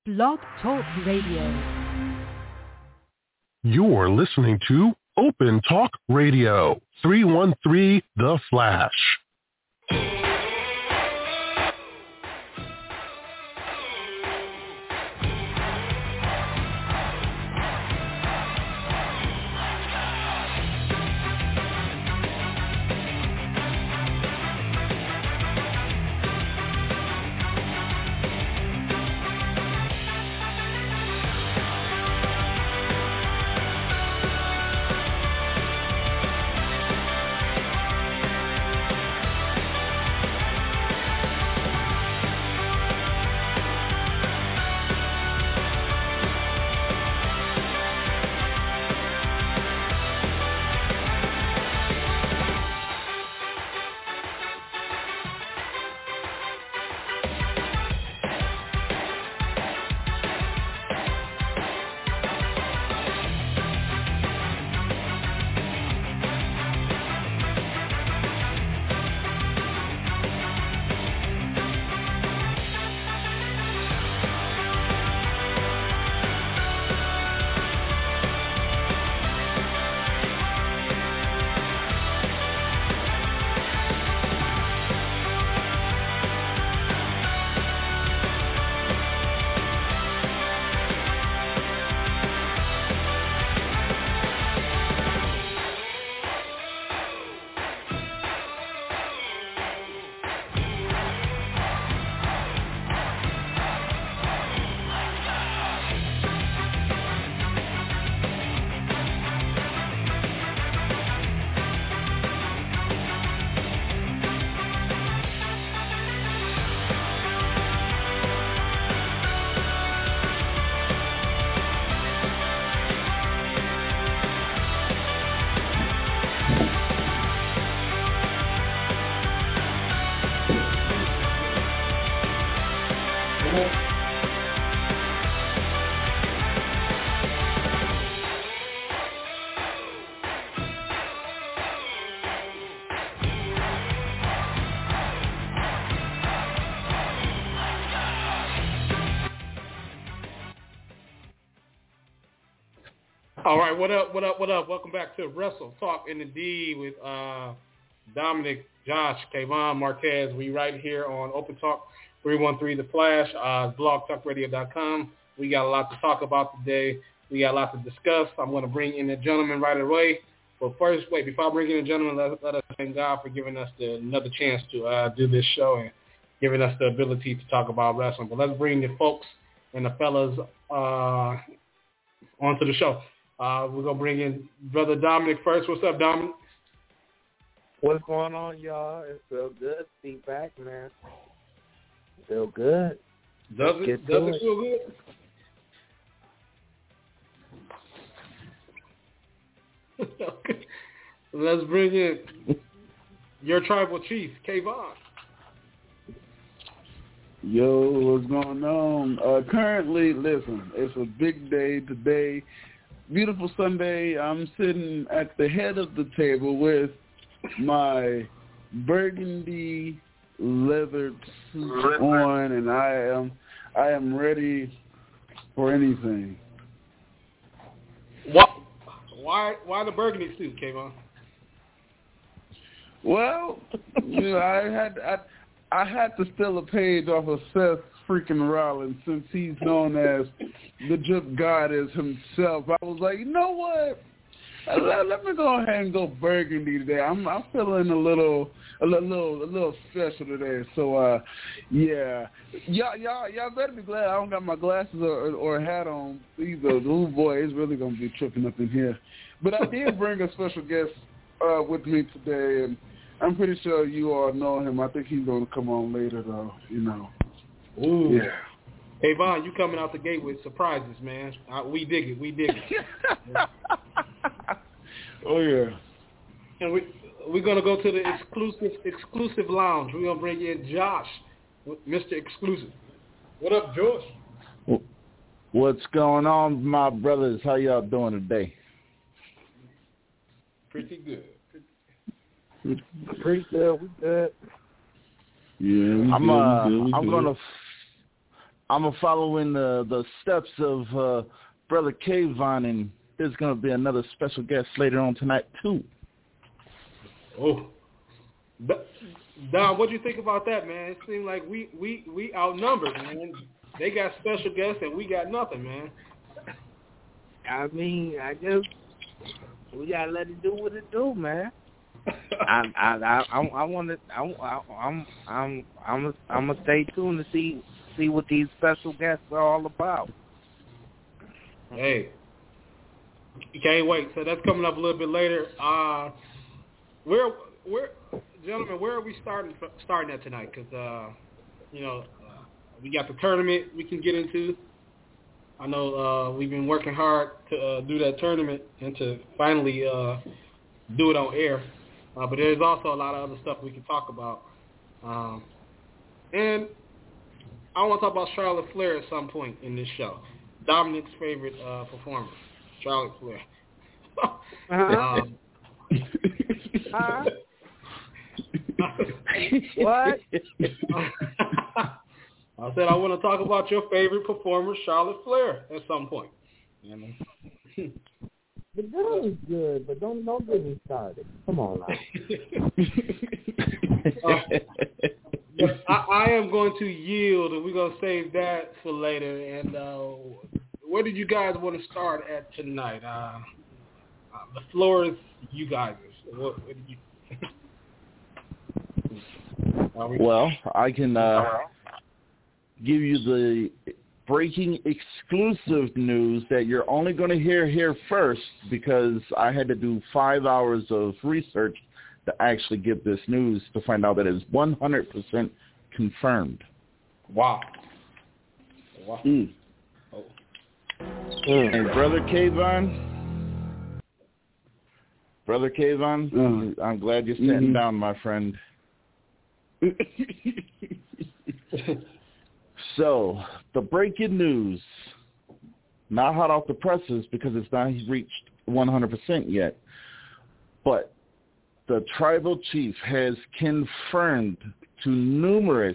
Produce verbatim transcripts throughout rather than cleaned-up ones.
Blog Talk Radio. You're listening to Open Talk Radio, three one three The Flash. All right, what up, what up, what up? Welcome back to Wrestle Talk in the D with uh, Dominic, Josh, Kayvon, Marquez. We right here on Open Talk three one three The Flash, uh, blog talk radio dot com. We got a lot to talk about today. We got a lot to discuss. I'm going to bring in the gentleman right away. But first, wait, before I bring in the gentleman, let, let us thank God for giving us the, another chance to uh, do this show and giving us the ability to talk about wrestling. But let's bring the folks and the fellas uh, onto the show. Uh, we're going to bring in Brother Dominic first. What's up, Dominic? What's going on, y'all? It feels good to be back, man. Feel good. Does Let's it, does it, it feel good? Okay. Let's bring in your tribal chief, Kayvon. Yo, what's going on? Uh, currently, listen, it's a big day today. Beautiful Sunday. I'm sitting at the head of the table with my burgundy leather suit on, and I am I am ready for anything. What? Why? Why the burgundy suit, Kayvon? Well, you know, I had I, I had to steal a page off of Seth freaking Rollins since he's known as the Drip Goddess himself. I was like, you know what? Let, let me go ahead and go burgundy today. I'm I'm feeling a little a little a little special today. So uh, yeah, y'all y'all y'all better be glad I don't got my glasses or or a hat on either. Oh boy, it's really gonna be tripping up in here. But I did bring a special guest uh, with me today, and I'm pretty sure you all know him. I think he's gonna come on later though. You know. Ooh. Yeah. Hey, Vaughn, you coming out the gate with surprises, man. Uh, we dig it. We dig it. Oh, yeah. And we, we're going to go to the exclusive exclusive lounge. We're going to bring in Josh, Mister Exclusive. What up, Josh? What's going on, my brothers? How y'all doing today? Pretty good. Pretty, Pretty good. We good. Yeah, we I'm good, uh, we good, we I'm good. gonna I'm gonna follow in the the steps of uh, Brother Kayvon, and there's gonna be another special guest later on tonight too. Oh, Don, what do you think about that, man? It seemed like we we we outnumbered, man. They got special guests and we got nothing, man. I mean, I just we gotta let it do what it do, man. I I I I, I want to I, I I'm I'm I'm I'm gonna stay tuned to see see what these special guests are all about. Hey, can't wait. So that's coming up a little bit later. Uh, where where gentlemen, where are we starting starting at tonight? Because uh, you know, uh, we got the tournament we can get into. I know uh, we've been working hard to uh, do that tournament and to finally uh, do it on air. Uh, but there's also a lot of other stuff we can talk about. Um, and I want to talk about Charlotte Flair at some point in this show. Dominic's favorite uh, performer, Charlotte Flair. Uh-huh. um, huh? What? I said I want to talk about your favorite performer, Charlotte Flair, at some point. You know? The girl is good, but don't don't get me started. Come on now. uh, I, I am going to yield, and we're going to save that for later. And uh, where did you guys want to start at tonight? Uh, uh, the floor is you guys. What, what did you? Well, I can uh, give you the breaking exclusive news that you're only going to hear here first, because I had to do five hours of research to actually get this news to find out that it's one hundred percent confirmed. Wow. Wow. Mm. Oh. And Brother Kayvon, Brother Kayvon, mm. I'm glad you're sitting mm-hmm. down, my friend. So, the breaking news, not hot off the presses because it's not reached one hundred percent yet, but the tribal chief has confirmed to numerous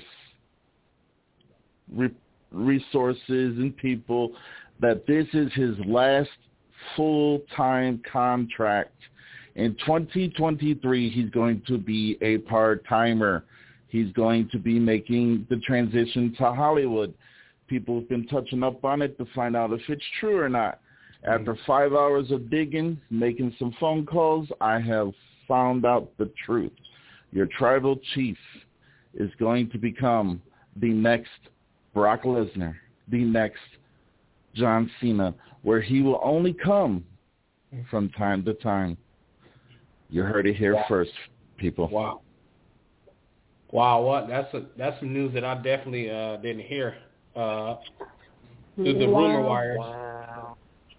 re- resources and people that this is his last full-time contract. In twenty twenty-three, he's going to be a part-timer. He's going to be making the transition to Hollywood. People have been touching up on it to find out if it's true or not. After five hours of digging, making some phone calls, I have found out the truth. Your tribal chief is going to become the next Brock Lesnar, the next John Cena, where he will only come from time to time. You heard it here wow. first, people. Wow. Wow, what? That's a that's some news that I definitely uh, didn't hear uh, through the wow. rumor wires. Wow.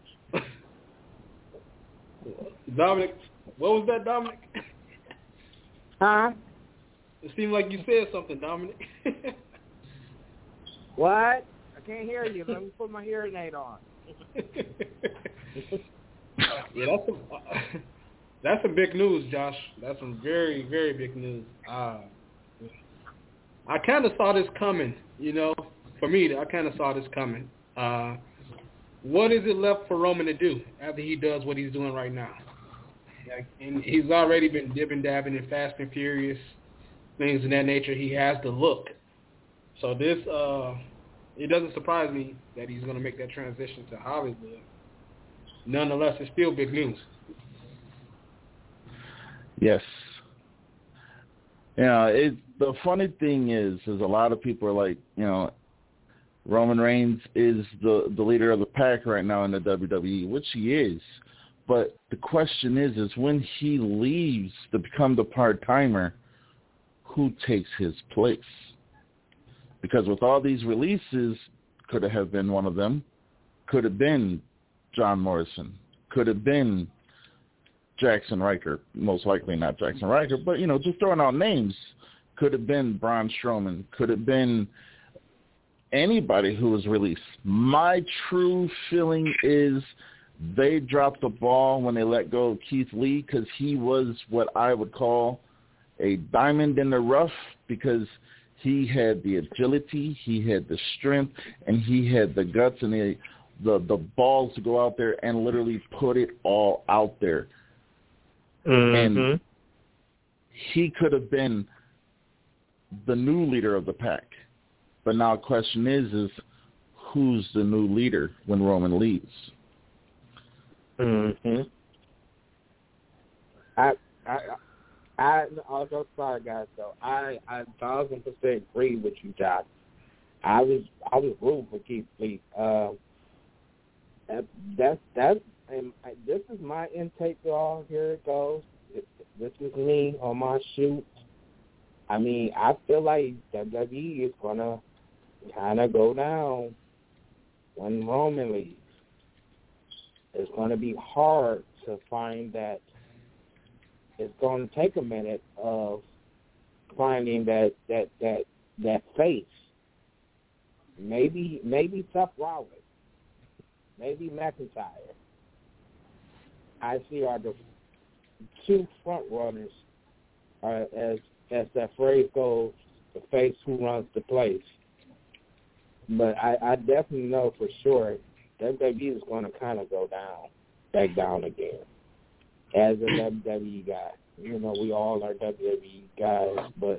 Dominic, what was that, Dominic? Huh? It seemed like you said something, Dominic. What? I can't hear you. Let me put my hearing aid on. Yeah, that's some, uh, that's some big news, Josh. That's some very, very big news. Uh, I kind of saw this coming, you know. For me, I kind of saw this coming. Uh, what is it left for Roman to do after he does what he's doing right now? Like, and he's already been dipping, dabbing in Fast and Furious, things of that nature. He has the look. So this, uh, it doesn't surprise me that he's going to make that transition to Hollywood. Nonetheless, it's still big news. Yes. Yeah, it, the funny thing is, is a lot of people are like, you know, Roman Reigns is the, the leader of the pack right now in the W W E, which he is. But the question is, is when he leaves to become the part-timer, who takes his place? Because with all these releases, could it have been one of them? Could have been John Morrison. Could have been Jackson Riker. Most likely not Jackson Riker, but, you know, just throwing out names. Could have been Braun Strowman. Could have been anybody who was released. My true feeling is they dropped the ball when they let go of Keith Lee, because he was what I would call a diamond in the rough, because He had the agility, he had the strength, and he had the guts and the the, the balls to go out there and literally put it all out there. Mm-hmm. And he could have been the new leader of the pack. But now the question is, is who's the new leader when Roman leaves? Mm-hmm. I, I, I, also sorry guys. Though I, I thousand percent agree with you, Josh. I was, I was rooting for Keith Lee. Uh, that, that's that's, and I, this is my intake, y'all. Here it goes. This, this is me on my shoot. I mean, I feel like W W E is gonna kind of go down when Roman leaves. It's going to be hard to find that. It's going to take a minute of finding that that that that face. Maybe maybe Seth Rollins, maybe McIntyre. I see are the two front runners, uh, as as that phrase goes, the face who runs the place. But I, I definitely know for sure W W E is going to kind of go down, back down again. As a W W E guy, you know, we all are W W E guys, but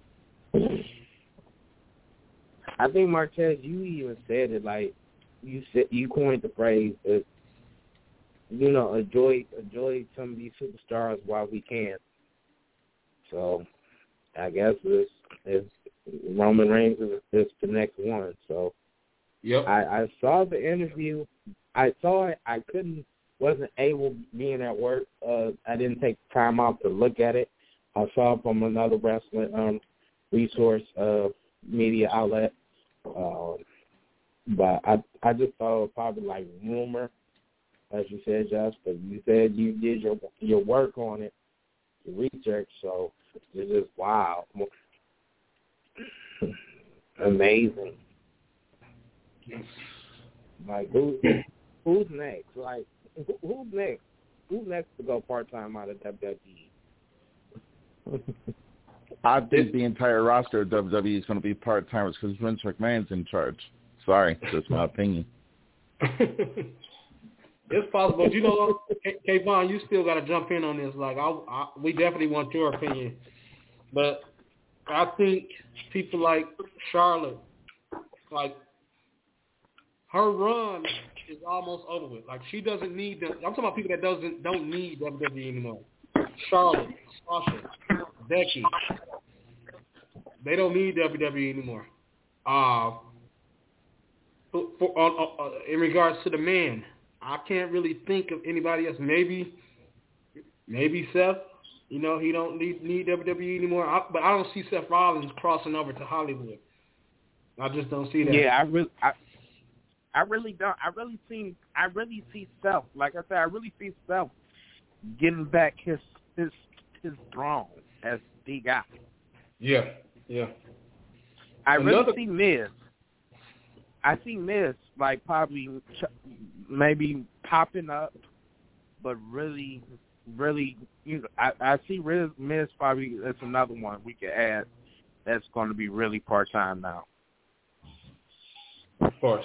I think Marquez, you even said it, like you said, you coined the phrase that, you know, enjoy enjoy some of these superstars while we can. So I guess it's, it's Roman Reigns is, is the next one. So yep. I, I saw the interview. I saw it. I couldn't, wasn't able, being at work. Uh, I didn't take time out to look at it. I saw it from another wrestling um, resource uh, media outlet. Uh, but I I just thought it was probably like rumor, as you said, Josh. But you said you did your your work on it, your research. So it's just wow, amazing. Like who who's next? Like who, who's next? Who's next to go part time out of W W E? I think the entire roster of W W E is going to be part timers because Vince McMahon's in charge. Sorry, that's my opinion. It's possible. You know, Kayvon, you still got to jump in on this. Like, I, I, we definitely want your opinion, but I think people like Charlotte, like her run is almost over with. Like, she doesn't need them. I'm talking about people that doesn't don't need W W E anymore. Charlotte, Sasha, Becky, they don't need W W E anymore. Uh, for, for, uh, uh, in regards to the men, I can't really think of anybody else. Maybe, maybe Seth. You know, he don't need, need W W E anymore. I, but I don't see Seth Rollins crossing over to Hollywood. I just don't see that. Yeah, I really, I, I really don't. I really see, I really see Seth. Like I said, I really see Seth getting back his his his throne as the guy. Yeah, yeah. I Another, really see Miz. I see Miz like probably maybe popping up, but really, really, you know, I, I see Miz, Miz probably that's another one we could add that's going to be really part time now. Of course.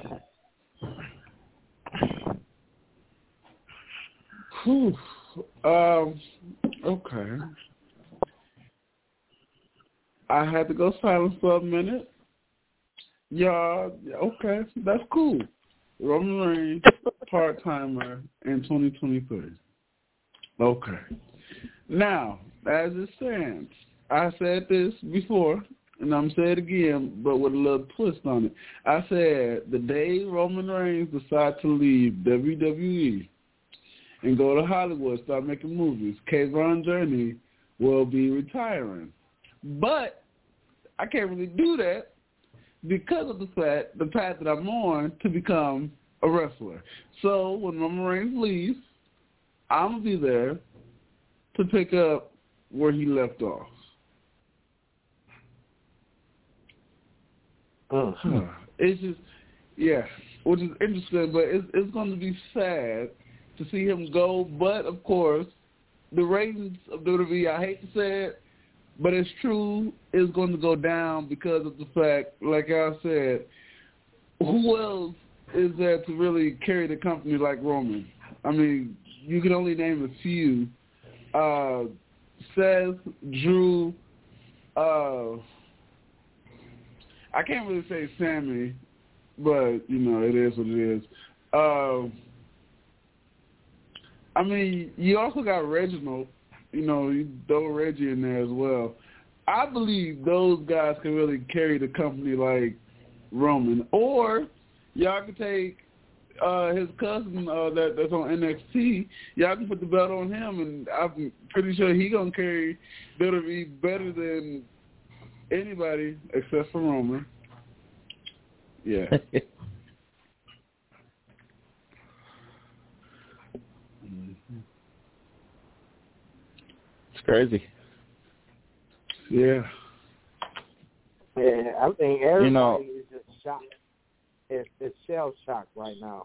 Whew. Um. Okay. I had to go silent for a minute. Yeah. Okay. That's cool. Roman Reigns, part timer in twenty twenty-three. Okay. Now, as it stands, I said this before, and I'm saying it again, but with a little twist on it. I said the day Roman Reigns decides to leave W W E and go to Hollywood, start making movies, Kayvon Journey will be retiring. But I can't really do that because of the fact, the path that I'm on to become a wrestler. So when Roman Reigns leaves, I'm going to be there to pick up where he left off. Oh. It's just, yeah, which is interesting, but it's, it's going to be sad to see him go. But, of course, the ratings of W W E, I hate to say it, but it's true it's going to go down because of the fact, like I said, who else is there to really carry the company like Roman? I mean, you can only name a few. Uh, Seth, Drew, uh, I can't really say Sammy, but, you know, it is what it is. Uh, I mean, you also got Reginald. You know, you throw Reggie in there as well. I believe those guys can really carry the company like Roman. Or y'all can take uh, his cousin uh, that, that's on N X T. Y'all can put the belt on him, and I'm pretty sure he going to carry W W E better than anybody except for Roman. Yeah. It's crazy. Yeah. Yeah, I think everybody you know, is just shocked. It's, it's shell shocked right now.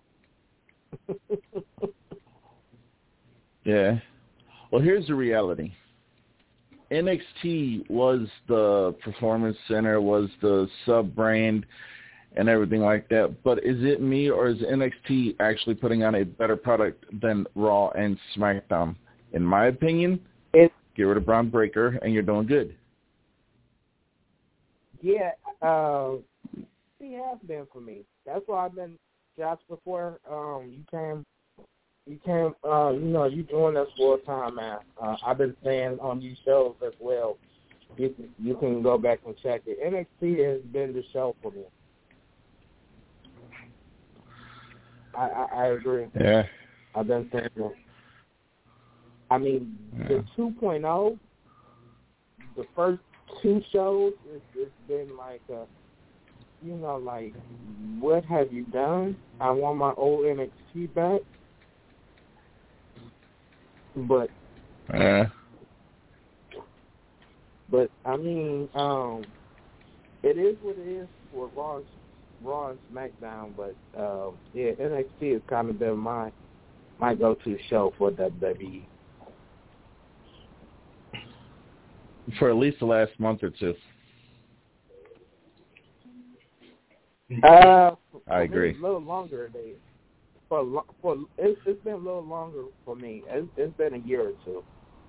Yeah. Well, here's the reality. N X T was the performance center, was the sub-brand and everything like that. But is it me, or is N X T actually putting on a better product than Raw and SmackDown? In my opinion, it, get rid of Braun Breaker and you're doing good. Yeah, uh, he has been for me. That's why I've been, Josh, before um, you came, you came, uh, you know, you doing this full time, man. Uh, I've been saying on these shows as well. You can, you can go back and check it. N X T has been the show for me. I, I, I agree. Yeah. I've been saying that. I mean, yeah. The two point oh, the first two shows, it's, it's been like, a, you know, like, what have you done? I want my old N X T back. But, yeah. but I mean, um, it is what it is for Raw, Raw and SmackDown. But uh, yeah, N X T has kind of been my my go-to show for W W E. For at least the last month or two. Uh, I agree. A little longer. They, for for it's, it's been a little longer for me. It's, it's been a year or two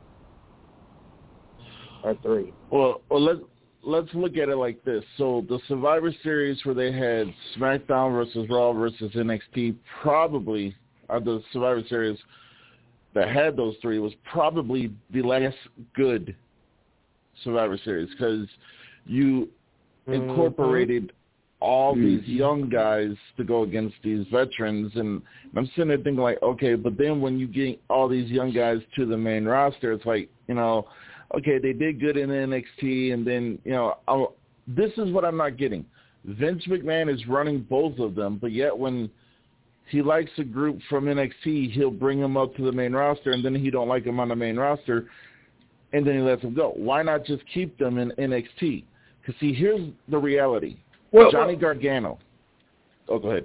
or three. Well, well, let's let's look at it like this. So the Survivor Series where they had SmackDown versus Raw versus N X T, probably uh, the Survivor Series that had those three was probably the last good Survivor Series, because you incorporated mm-hmm. all these young guys to go against these veterans, and I'm sitting there thinking like, okay, but then when you get all these young guys to the main roster, it's like, you know, okay, they did good in N X T, and then, you know, I'll, this is what I'm not getting. Vince McMahon is running both of them, but yet when he likes a group from N X T, he'll bring them up to the main roster, and then he don't like them on the main roster, and then he lets them go. Why not just keep them in N X T? Because, see, here's the reality. Well, Johnny well, Gargano. Oh, go ahead.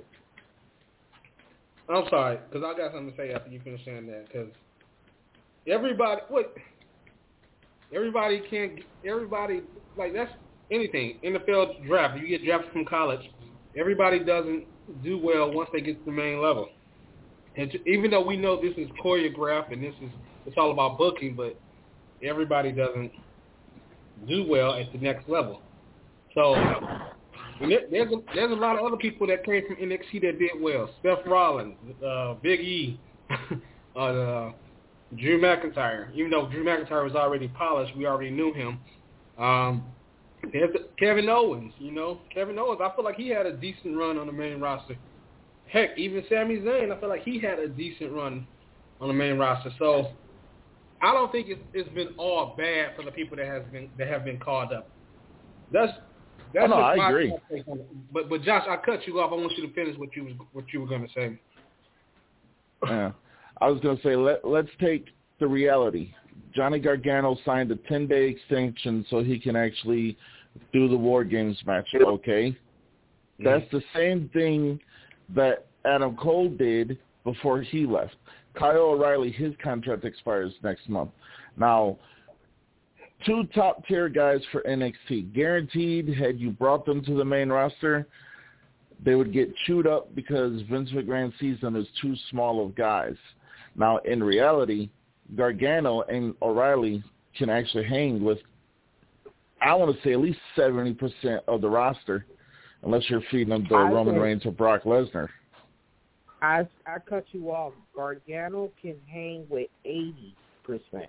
I'm sorry, because I got something to say after you finish saying that. Because everybody, what? Everybody can't. Everybody, like, that's anything. N F L draft. You get drafted from college. Everybody doesn't do well once they get to the main level. And to, even though we know this is choreographed and this is it's all about booking, but everybody doesn't do well at the next level. So and there, there's a, there's a lot of other people that came from N X T that did well. Seth Rollins, uh, Big E, uh, uh, Drew McIntyre. Even though Drew McIntyre was already polished, we already knew him. Um, there's Kevin Owens, you know. Kevin Owens, I feel like he had a decent run on the main roster. Heck, even Sami Zayn, I feel like he had a decent run on the main roster. So I don't think it's, it's been all bad for the people that has been that have been called up. That's that's oh, no, just I my agree. take on it. But but Josh, I cut you off. I want you to finish what you was what you were going to say. Yeah, I was going to say let let's take the reality. Johnny Gargano signed a ten-day extension so he can actually do the War Games match. Okay, mm-hmm. That's the same thing that Adam Cole did before he left. Kyle O'Reilly, his contract expires next month. Now, two top-tier guys for N X T. Guaranteed, had you brought them to the main roster, they would get chewed up because Vince McMahon sees them as too small of guys. Now, in reality, Gargano and O'Reilly can actually hang with, I want to say, at least seventy percent of the roster, unless you're feeding them to I Roman think, Reigns or Brock Lesnar. I, I cut you off. Gargano can hang with eighty percent.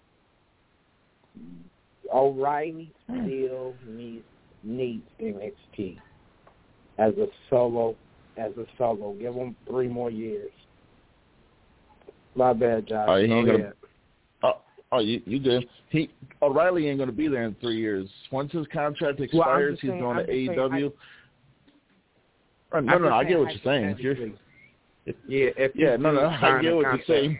O'Reilly still needs, needs N X T. As a solo, as a solo, give him three more years. My bad, Josh. Oh, he Go ain't ahead. gonna, oh, oh, you you good? He O'Reilly ain't gonna be there in three years. Once his contract expires, well, he's saying, going I'm to A E W. I, no, no, no, I get what you're saying. If you're, if, yeah, if yeah, no, no, I get what you're saying.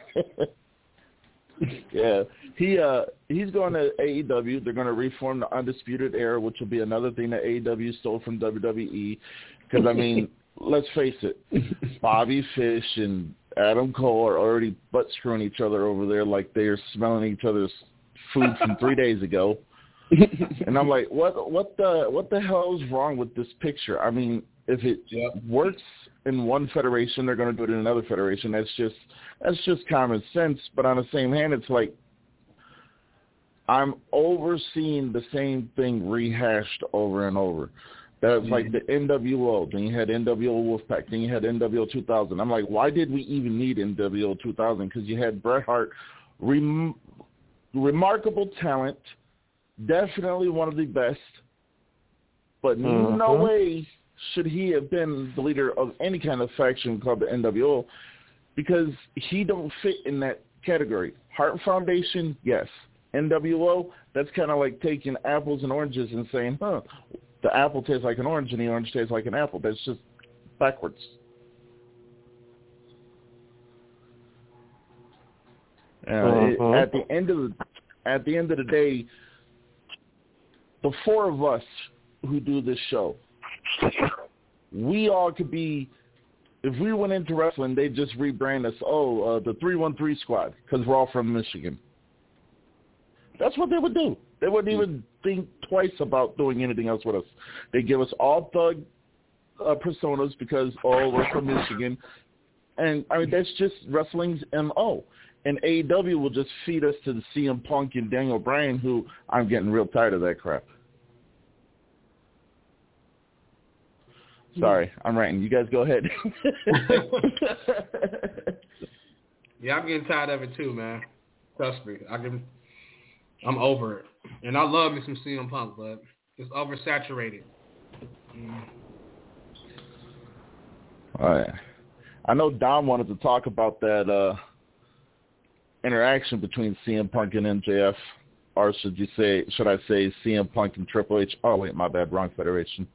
yeah, he uh he's going to A E W. They're going to reform the Undisputed Era, which will be another thing that A E W stole from W W E. Because I mean, let's face it, Bobby Fish and Adam Cole are already butt screwing each other over there like they're smelling each other's food from three days ago. And I'm like, what what the what the hell is wrong with this picture? I mean, if it yep. works in one federation, they're going to do it in another federation. That's just that's just common sense. But on the same hand, it's like I'm overseeing the same thing rehashed over and over. That's mm-hmm. like the N W O. Then you had N W O Wolfpack. Then you had N W O two thousand. I'm like, why did we even need N W O two thousand? Because you had Bret Hart, rem- remarkable talent, definitely one of the best, but mm-hmm. no way should he have been the leader of any kind of faction called the N W O, because he don't fit in that category. Hart Foundation, yes. N W O, that's kind of like taking apples and oranges and saying, huh, the apple tastes like an orange and the orange tastes like an apple. That's just backwards. Uh, uh-huh. it, at the end of the at the end of the day, the four of us who do this show, we all could be. If we went into wrestling, they'd just rebrand us. Oh, uh, the three one three Squad, because we're all from Michigan. That's what they would do. They wouldn't even think twice about doing anything else with us. They give us all thug uh, personas because, oh, we're from Michigan. And, I mean, that's just wrestling's M O. And A E W will just feed us to the C M Punk and Daniel Bryan, who I'm getting real tired of that crap. Sorry, I'm ranting. You guys go ahead. Yeah, I'm getting tired of it too, man. Trust me. I can, I'm over it. And I love me some C M Punk, but it's oversaturated. Mm. All right. I know Dom wanted to talk about that uh, interaction between C M Punk and M J F, or should you say, should I say C M Punk and Triple H? Oh, wait, my bad, wrong federation.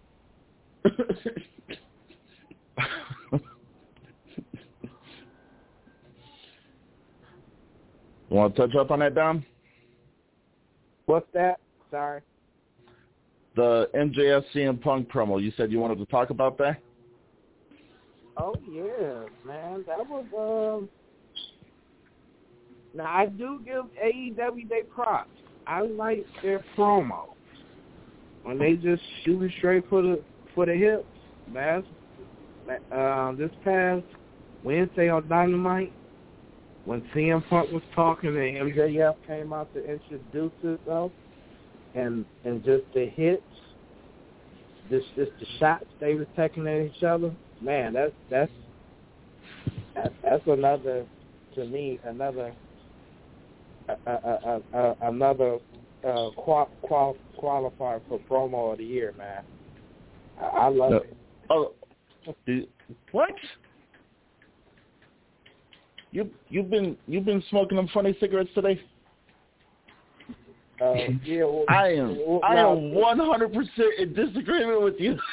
You want to touch up on that, Dom? What's that? Sorry. The M J F C M Punk promo. You said you wanted to talk about that? Oh, yeah, man. That was, um... Now, I do give A E W their props. I like their promo. When they just shoot it straight for the for the hips, man. Uh, this past Wednesday on Dynamite, when C M Punk was talking and M J F came out to introduce himself, and and just the hits, just just the shots they were taking at each other, man, that's that's that's, that's another, to me, another uh, uh, uh, uh, another uh, qual, qual, qualifier for promo of the year, man. I, I love no. it. Oh, what? You you've been you've been smoking them funny cigarettes today? Uh, yeah, well, I am well, I now, am one hundred percent in disagreement with you.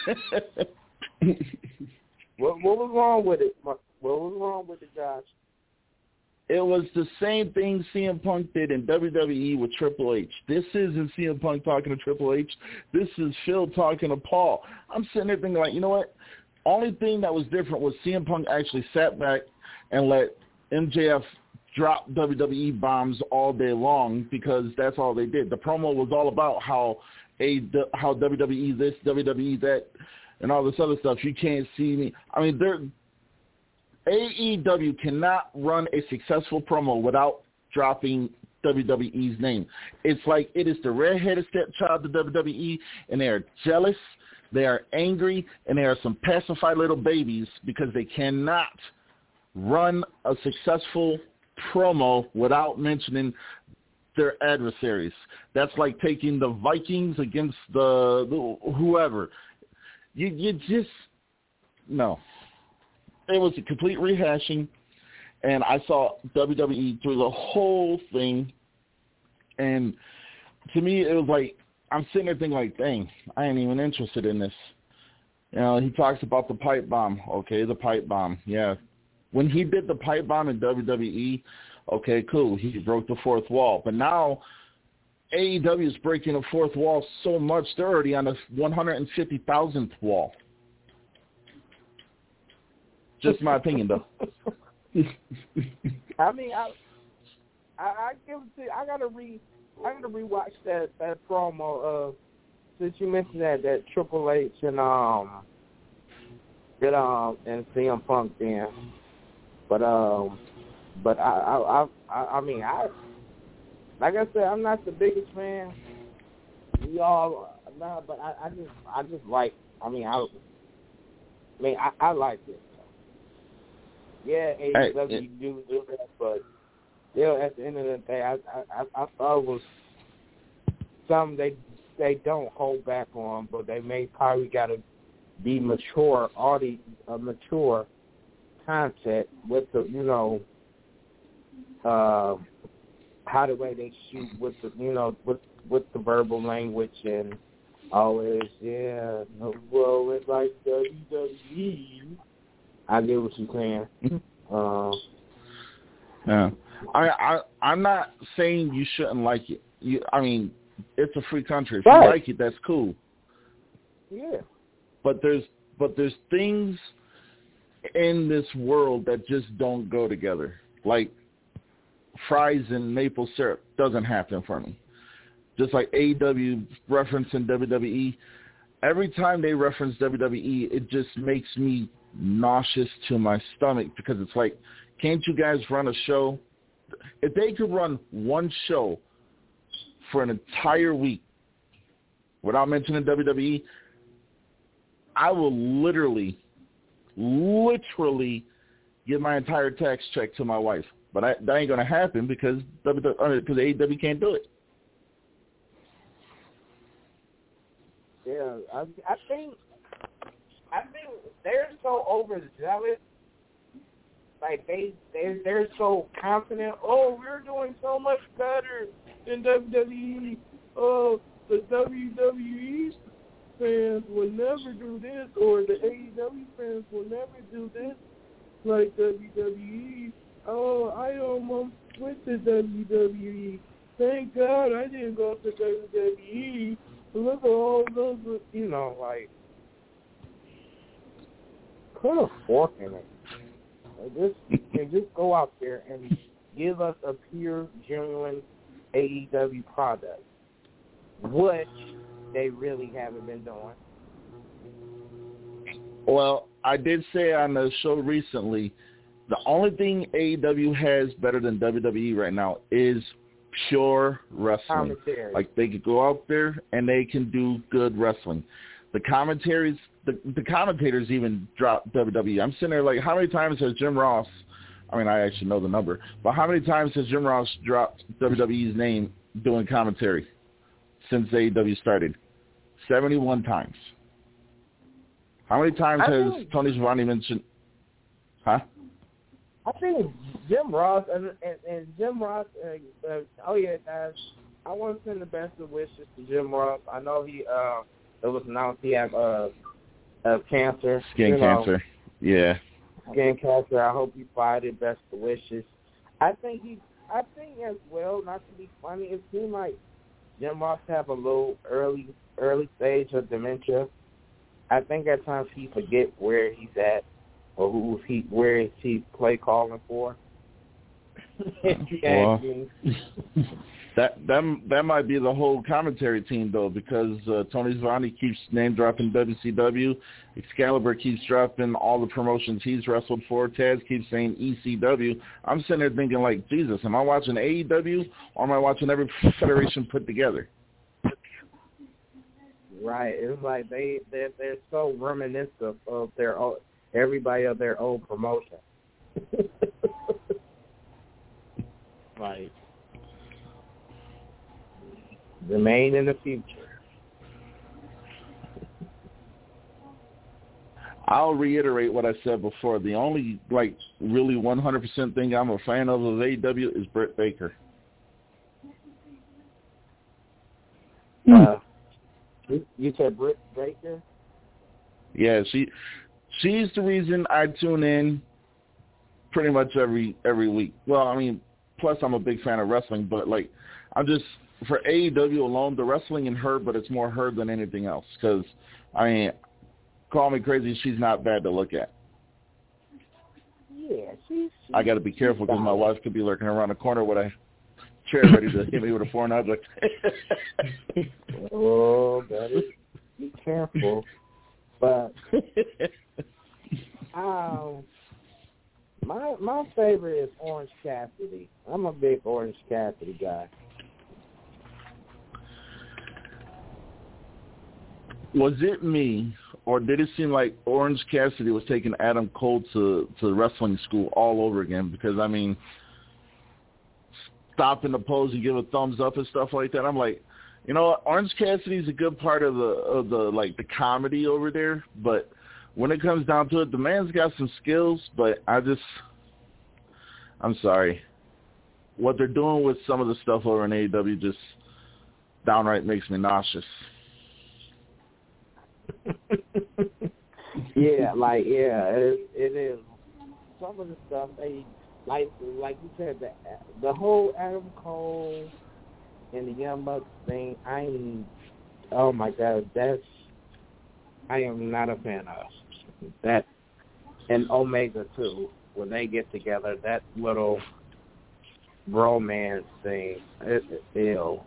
what, what was wrong with it? What was wrong with it, Josh? It was the same thing C M Punk did in W W E with Triple H. This isn't C M Punk talking to Triple H. This is Phil talking to Paul. I'm sitting there thinking, like, you know what? Only thing that was different was C M Punk actually sat back and let M J F drop W W E bombs all day long because that's all they did. The promo was all about how a how W W E this, W W E that, and all this other stuff. You can't see me. I mean, they're, A E W cannot run a successful promo without dropping W W E's name. It's like it is the redheaded stepchild of W W E, and they are jealous, they are angry, and they are some pacified little babies because they cannot run a successful promo without mentioning their adversaries. That's like taking the Vikings against the, the whoever. You you just no. It was a complete rehashing, and I saw W W E through the whole thing, and to me it was like I'm sitting there thinking like, dang, I ain't even interested in this. You know, he talks about the pipe bomb. Okay, the pipe bomb. Yeah. When he did the pipe bomb in W W E, okay, cool. He broke the fourth wall. But now A E W is breaking the fourth wall so much, they're already on the one hundred fifty thousandth wall. Just my opinion, though. I mean, I, I, I give it to you. I gotta re, I gotta rewatch that that promo. Uh, since you mentioned that that Triple H and um, that um and C M Punk then. But um, but I I I I mean I like I said, I'm not the biggest fan. We all nah, but I, I just I just like I mean I I mean I, I like it. Yeah, A E W hey, do do that, but still at the end of the day, I I I thought it was something they they don't hold back on, but they may probably got to be mature, already a mature content with the, you know, uh, how the way they shoot with the, you know, with with the verbal language and always, yeah, no, well, it's like W W E. I get what you're saying. Uh, yeah, I, I, I'm not saying you shouldn't like it. You, I mean, it's a free country. If right. you like it, that's cool. Yeah. But there's, but there's things in this world that just don't go together. Like fries and maple syrup doesn't happen for me. Just like A E W referencing W W E, every time they reference W W E, it just makes me nauseous to my stomach because it's like, can't you guys run a show? If they could run one show for an entire week without mentioning W W E, I will literally, literally give my entire tax check to my wife. But I, that ain't going to happen because because A E W can't do it. Yeah, I, I think I think they're so overzealous. Like they they they're so confident. Oh, we're doing so much better than W W E. Oh, the W W E fans will never do this, or the A E W fans will never do this like W W E. Oh, I almost went to W W E. Thank God I didn't go to W W E. Look at all those, you know, like, put a fork in it. Like just, and just go out there and give us a pure, genuine A E W product, which they really haven't been doing. Well, I did say on the show recently, the only thing A E W has better than W W E right now is pure wrestling. Commentary. Like they could go out there and they can do good wrestling. The commentaries, the, the commentators even drop W W E. I'm sitting there like, how many times has Jim Ross, I mean, I actually know the number, but how many times has Jim Ross dropped W W E's name doing commentary since A E W started? seventy-one times. How many times I has think, Tony Schiavone mentioned, huh? I think Jim Ross, and, and, and Jim Ross, uh, uh, oh yeah, guys, I want to send the best of wishes to Jim Ross. I know he, uh, it was announced he had uh, uh, cancer. Skin you cancer, know, yeah. Skin cancer. I hope he fired it. Best of wishes. I think he, I think as well, not to be funny, it seemed like Jim Ross have a little early, early stage of dementia. I think at times he forget where he's at or who he, where is he play calling for. Well, that that that might be the whole commentary team though, because uh, Tony Schiavone keeps name dropping W C W, Excalibur keeps dropping all the promotions he's wrestled for, Taz keeps saying E C W. I'm sitting there thinking like, Jesus, am I watching A E W or am I watching every federation put together? Right. It's like they they're, they're so reminiscent of their old, everybody of their old promotion. Like, remain in the future. I'll reiterate what I said before. The only, like, really one hundred percent thing I'm a fan of of A E W is Britt Baker. Uh, you, you said Britt Baker? Yeah, she she's the reason I tune in pretty much every every week. Well, I mean, plus I'm a big fan of wrestling, but, like, I'm just, for A E W alone, the wrestling in her, but it's more her than anything else. Because, I mean, call me crazy, she's not bad to look at. Yeah, she's... she's I got to be careful because my wife could be lurking around the corner with a chair ready to hit me with a foreign object. Oh, better be careful. But, um... My my favorite is Orange Cassidy. I'm a big Orange Cassidy guy. Was it me, or did it seem like Orange Cassidy was taking Adam Cole to, to wrestling school all over again? Because, I mean, stop in the pose and give a thumbs up and stuff like that. I'm like, you know what? Orange Cassidy's a good part of the, of the like, the comedy over there, but when it comes down to it, the man's got some skills, but I just, I'm sorry. What they're doing with some of the stuff over in A E W just downright makes me nauseous. Yeah, like, yeah, it, it is. Some of the stuff, they, like like you said, the, the whole Adam Cole and the Young Bucks thing, I'm, oh my God, that's, I am not a fan of. That and Omega too, when they get together, that little romance thing, it, it, ew.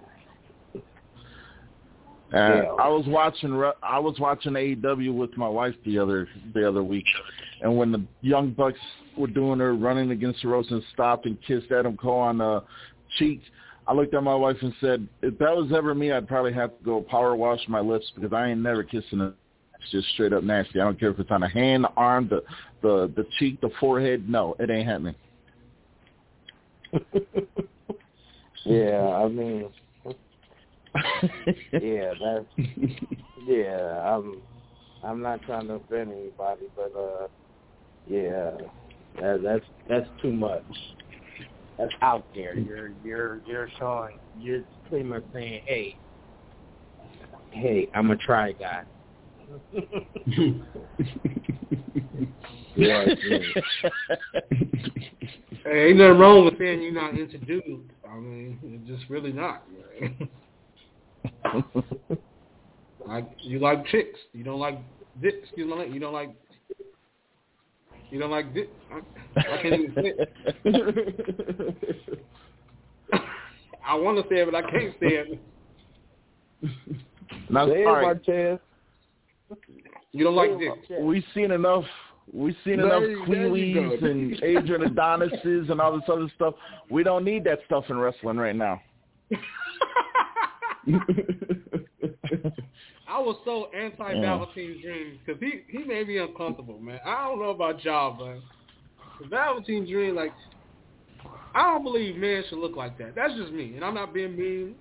Uh, I was watching I was watching A E W with my wife the other the other week, and when the Young Bucks were doing their running against the ropes and stopped and kissed Adam Cole on the cheek, I looked at my wife and said, if that was ever me, I'd probably have to go power wash my lips because I ain't never kissing a. It's just straight up nasty. I don't care if it's on the hand, the arm, the the, the cheek, the forehead. No, it ain't happening. Yeah, I mean, yeah, that's yeah. I'm I'm not trying to offend anybody, but uh, yeah, that, that's that's too much. That's out there. You're you're you're showing. You're pretty much saying, hey, hey, I'm a try guy. Yeah, hey, ain't nothing wrong with saying you're not into dudes. I mean, it's just really not. I, you like chicks. You don't like dicks. Excuse me. You don't like. You don't like dicks. I, I can't even say it. I want to say it, but I can't say it. Now, say it, all right. Marquez. You don't like dicks. We've seen enough. We've seen There enough you- Queen there you Lees go. and Adrian Adonises and all this other stuff. We don't need that stuff in wrestling right now. I was so anti-Velveteen Dream because he, he made me uncomfortable, man. I don't know about y'all, but Velveteen Dream, like, I don't believe men should look like that. That's just me, and I'm not being mean.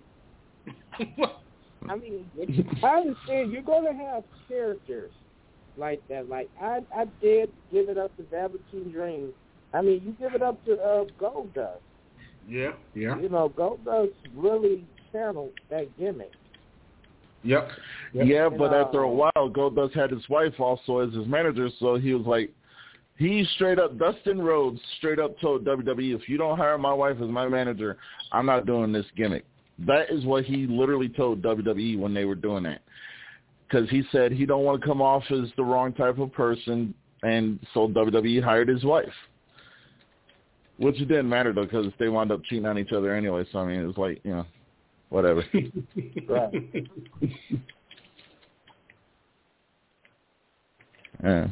I mean, I understand you're going to have characters like that. Like, I I did give it up to Velveteen Dream. I mean, you give it up to uh, Goldust. Yeah, yeah. You know, Goldust really channeled that gimmick. Yep. yep. Yeah, And, but uh, after a while, Goldust had his wife also as his manager, so he was like, he straight up, Dustin Rhodes straight up told W W E, if you don't hire my wife as my manager, I'm not doing this gimmick. That is what he literally told W W E when they were doing that. Because he said he don't want to come off as the wrong type of person, and so W W E hired his wife. Which it didn't matter, though, because they wound up cheating on each other anyway. So, I mean, it was like, you know, whatever. Right. Yeah.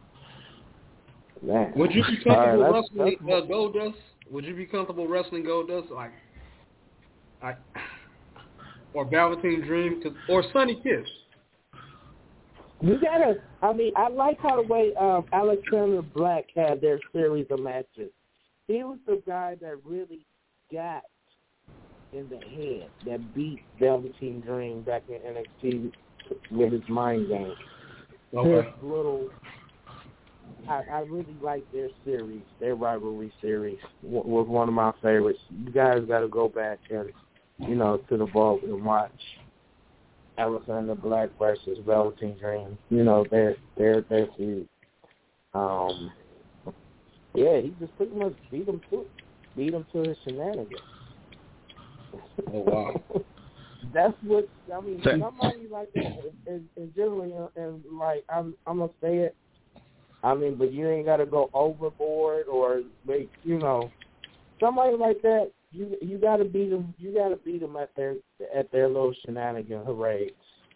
Man. Would you be comfortable Right, wrestling that's, uh, Goldust? Would you be comfortable wrestling Goldust, like, like, or Velveteen Dream, cause, or Sonny Kiss? You gotta. I mean, I like how the way um, Alexander Black had their series of matches. He was the guy that really got in the head, that beat Velveteen Dream back in N X T with his mind game. Okay. His little. I, I really like their series, their rivalry series was one of my favorites. You guys got to go back and, you know, to the vault and watch Alexander Black versus Velveteen Dream. You know, they're they're they're feud. Um, yeah, he just pretty much beat him to beat him to his shenanigans. Oh wow. That's what I mean. Somebody like that, and, and generally, and like I'm, I'm gonna say it. I mean, but you ain't got to go overboard or make, you know, somebody like that. You you got to beat them. You got to beat them at their at their little shenanigan parades.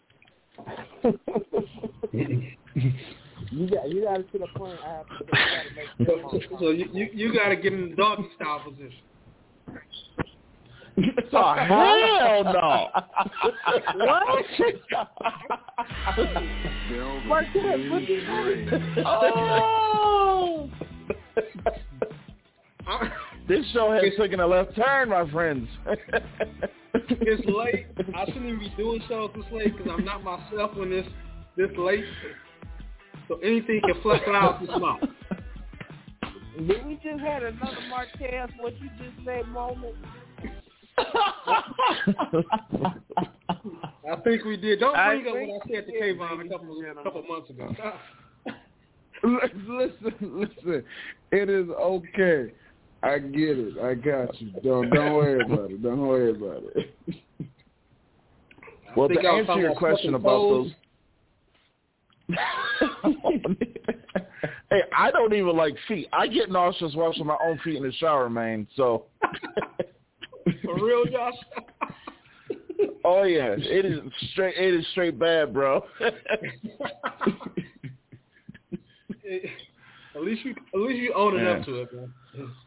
you got you got to to the point. I have to, you gotta make so so, so you you, you got to get in the doggy style position. Oh, hell no. What? What Oh. This show has taken a left turn, my friends. It's late. I shouldn't even be doing shows this late because I'm not myself when it's this late. So anything can flex out this month. Did we just had another Marquez, what you just said moment? I think we did. Don't bring I up what I said to Kayvon a couple a couple months ago. Listen, listen. It is okay. I get it. I got you. Don't don't worry about it. Don't worry about it. Well, to answer your question about those. Hey, I don't even like feet. I get nauseous washing my own feet in the shower, man. So. For real, Josh? Oh yeah, it is straight. It is straight bad, bro. At least you, at least you own it up to it, man.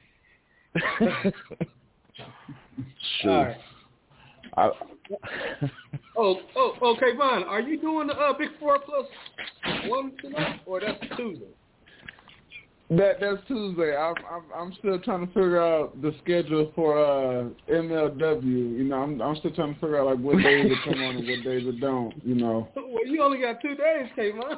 Sure. All right. I, oh, oh, okay, Von. Are you doing the uh, Big Four Plus one tonight, or that's Tuesday? That that's Tuesday. I'm I'm I'm still trying to figure out the schedule for uh, M L W. You know, I'm I'm still trying to figure out like what days it come on and what days it don't. You know. Well, you only got two days, Kayvon.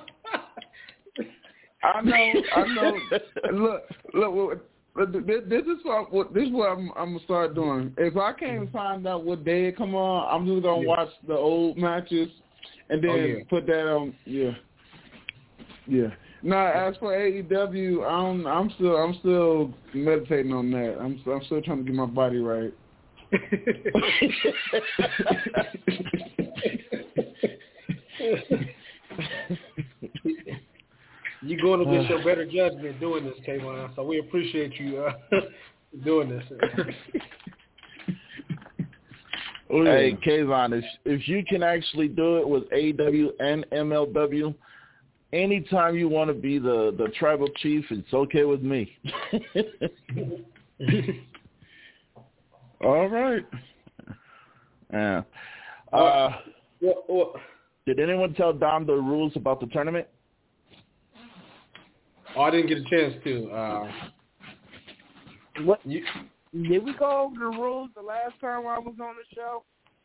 I know, I know. Look, look. This is what this is what I'm, I'm gonna start doing. If I can't find out what day it come on, I'm just gonna yeah. watch the old matches and then oh, yeah. put that on. Yeah, yeah. Now, as for A E W, I'm I'm still I'm still meditating on that. I'm I'm still trying to get my body right. You're going against your better judgment doing this, Kayvon. So we appreciate you uh, doing this. Oh, yeah. Hey, Kayvon, if if you can actually do it with A E W and M L W, anytime you want to be the, the tribal chief, it's okay with me. All right. Yeah. Uh, what, what? Did anyone tell Dom the rules about the tournament? Oh, I didn't get a chance to. Uh, what? You, did we go over the rules the last time I was on the show?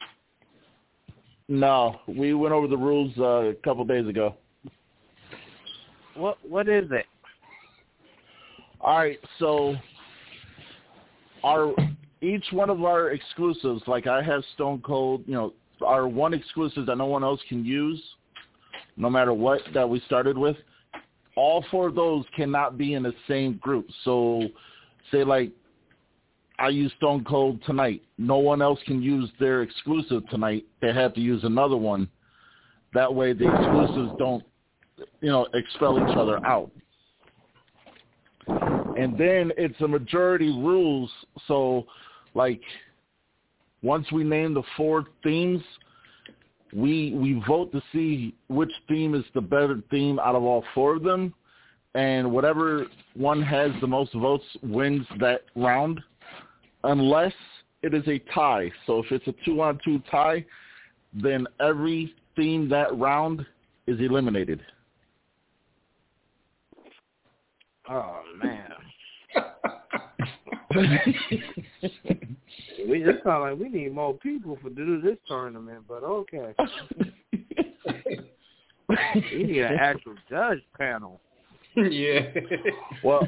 No, we went over the rules uh, a couple days ago. What What is it? All right, so our each one of our exclusives, like I have Stone Cold, you know, our one exclusive that no one else can use, no matter what, that we started with, all four of those cannot be in the same group. So say like I use Stone Cold tonight. No one else can use their exclusive tonight. They have to use another one. That way the exclusives don't, you know, expel each other out. And then it's a majority rules. So, like, once we name the four themes, we we vote to see which theme is the better theme out of all four of them. And whatever one has the most votes wins that round, unless it is a tie. So if it's a two-on-two tie, then every theme that round is eliminated. Oh, man. We just sound like we need more people for to do this tournament, but okay. We need an actual judge panel. Yeah. Well,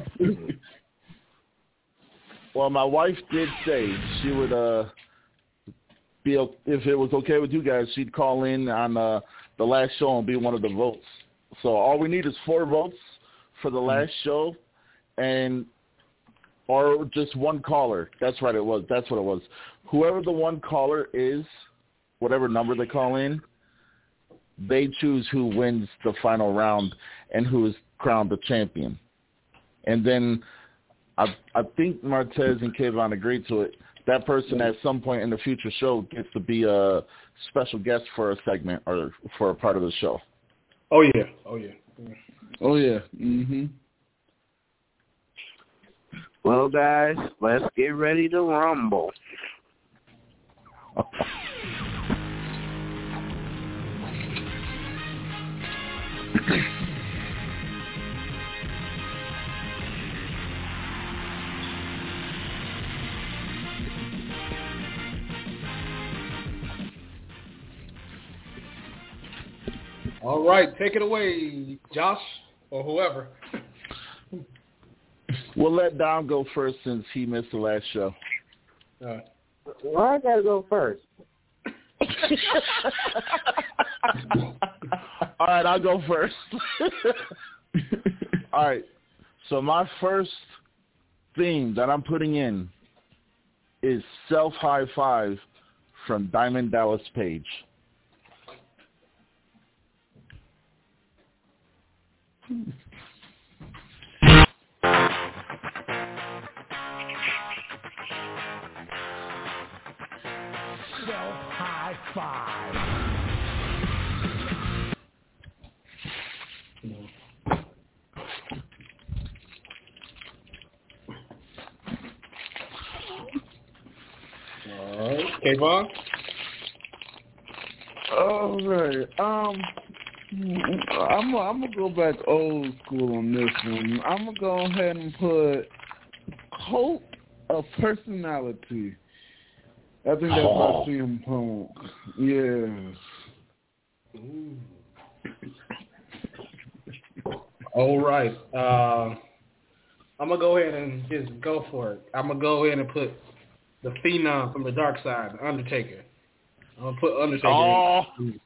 well, my wife did say she would uh be, if it was okay with you guys, she'd call in on uh, the last show and be one of the votes. So all we need is four votes for the last show, and or just one caller. That's right, it was. That's what it was. Whoever the one caller is, whatever number they call in, they choose who wins the final round and who is crowned the champion. And then I I think Martez and Kayvon agreed to it. That person at some point in the future show gets to be a special guest for a segment or for a part of the show. Oh, yeah. Oh, yeah. Oh, yeah. Mm-hmm. Well, guys, let's get ready to rumble. All right, take it away, Josh, or whoever. We'll let Dom go first since he missed the last show. All right. Well, I gotta go first. All right, I'll go first. All right, so my first theme that I'm putting in is Self High Five from Diamond Dallas Page. Self High Five. All right. Kayvon? All right. Um, I'm I'm gonna go back old school on this one. I'm gonna go ahead and put Cult of Personality. I think that's Oh. by C M Punk. Yes. Ooh. All right. Uh, I'm going to go ahead and just go for it. I'm going to go ahead and put the Phenom from the Dark Side, the Undertaker. I'm going to put Undertaker Oh. in.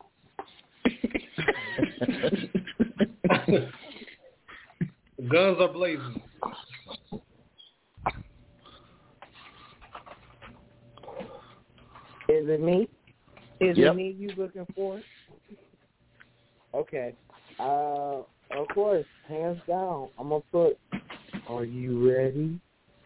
Guns are blazing. Is it me? Is Yep. it me you looking for? Okay. Uh, of course, hands down, I'm going to put, are you ready?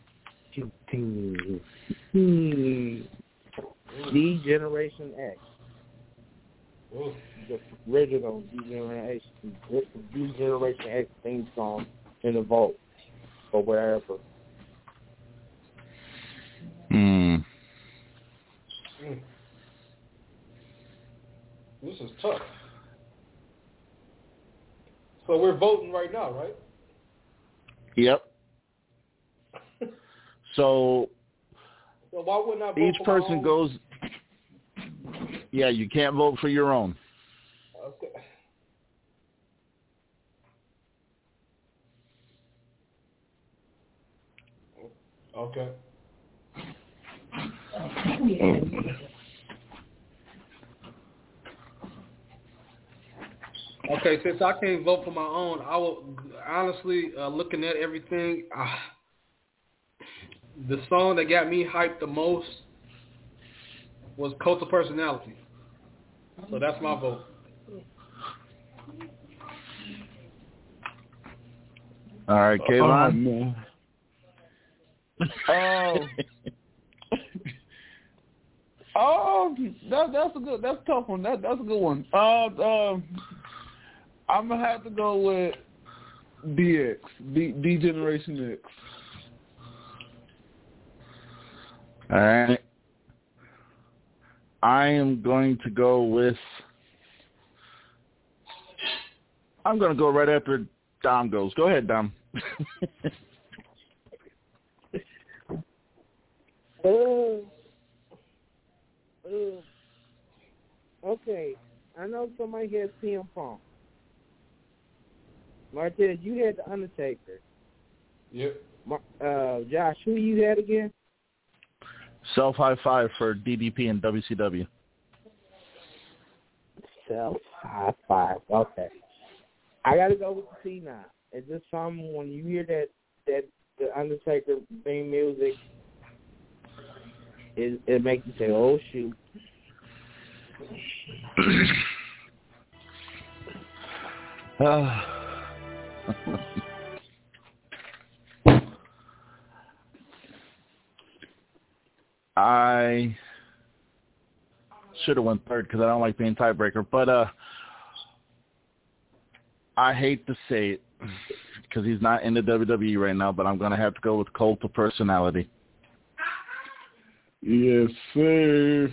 Hmm. D Generation X. Ooh. The original D Generation, D Generation X theme song in the vault or wherever. Hmm. Mm. This is tough. So we're voting right now, right? Yep. So So why wouldn't I vote each for my person own? goes. Yeah, you can't vote for your own. Okay. Okay. Okay, since I can't vote for my own, I will honestly, uh, looking at everything, uh, the song that got me hyped the most was Cult of Personality. So that's my vote. All right, Oh, Kayvon. man. Oh. Oh, that, that's a good. That's a tough one. That, that's a good one. Uh, uh, I'm gonna have to go with D X, D, D Generation X. All right. I am going to go with. I'm going to go right after Dom goes. Go ahead, Dom. uh, uh, okay. I know somebody had C M Punk. Martez, you had The Undertaker. Yep. Uh, Josh, who you had again? Self High Five for D D P and W C W. Self High Five. Okay. I got to go with the C now. It's just something when you hear that that the Undertaker theme music, it it makes you say, "Oh shoot." uh. I should have went third because I don't like being tiebreaker, but uh, I hate to say it because he's not in the W W E right now, but I'm going to have to go with Cult of Personality. Yes, sir.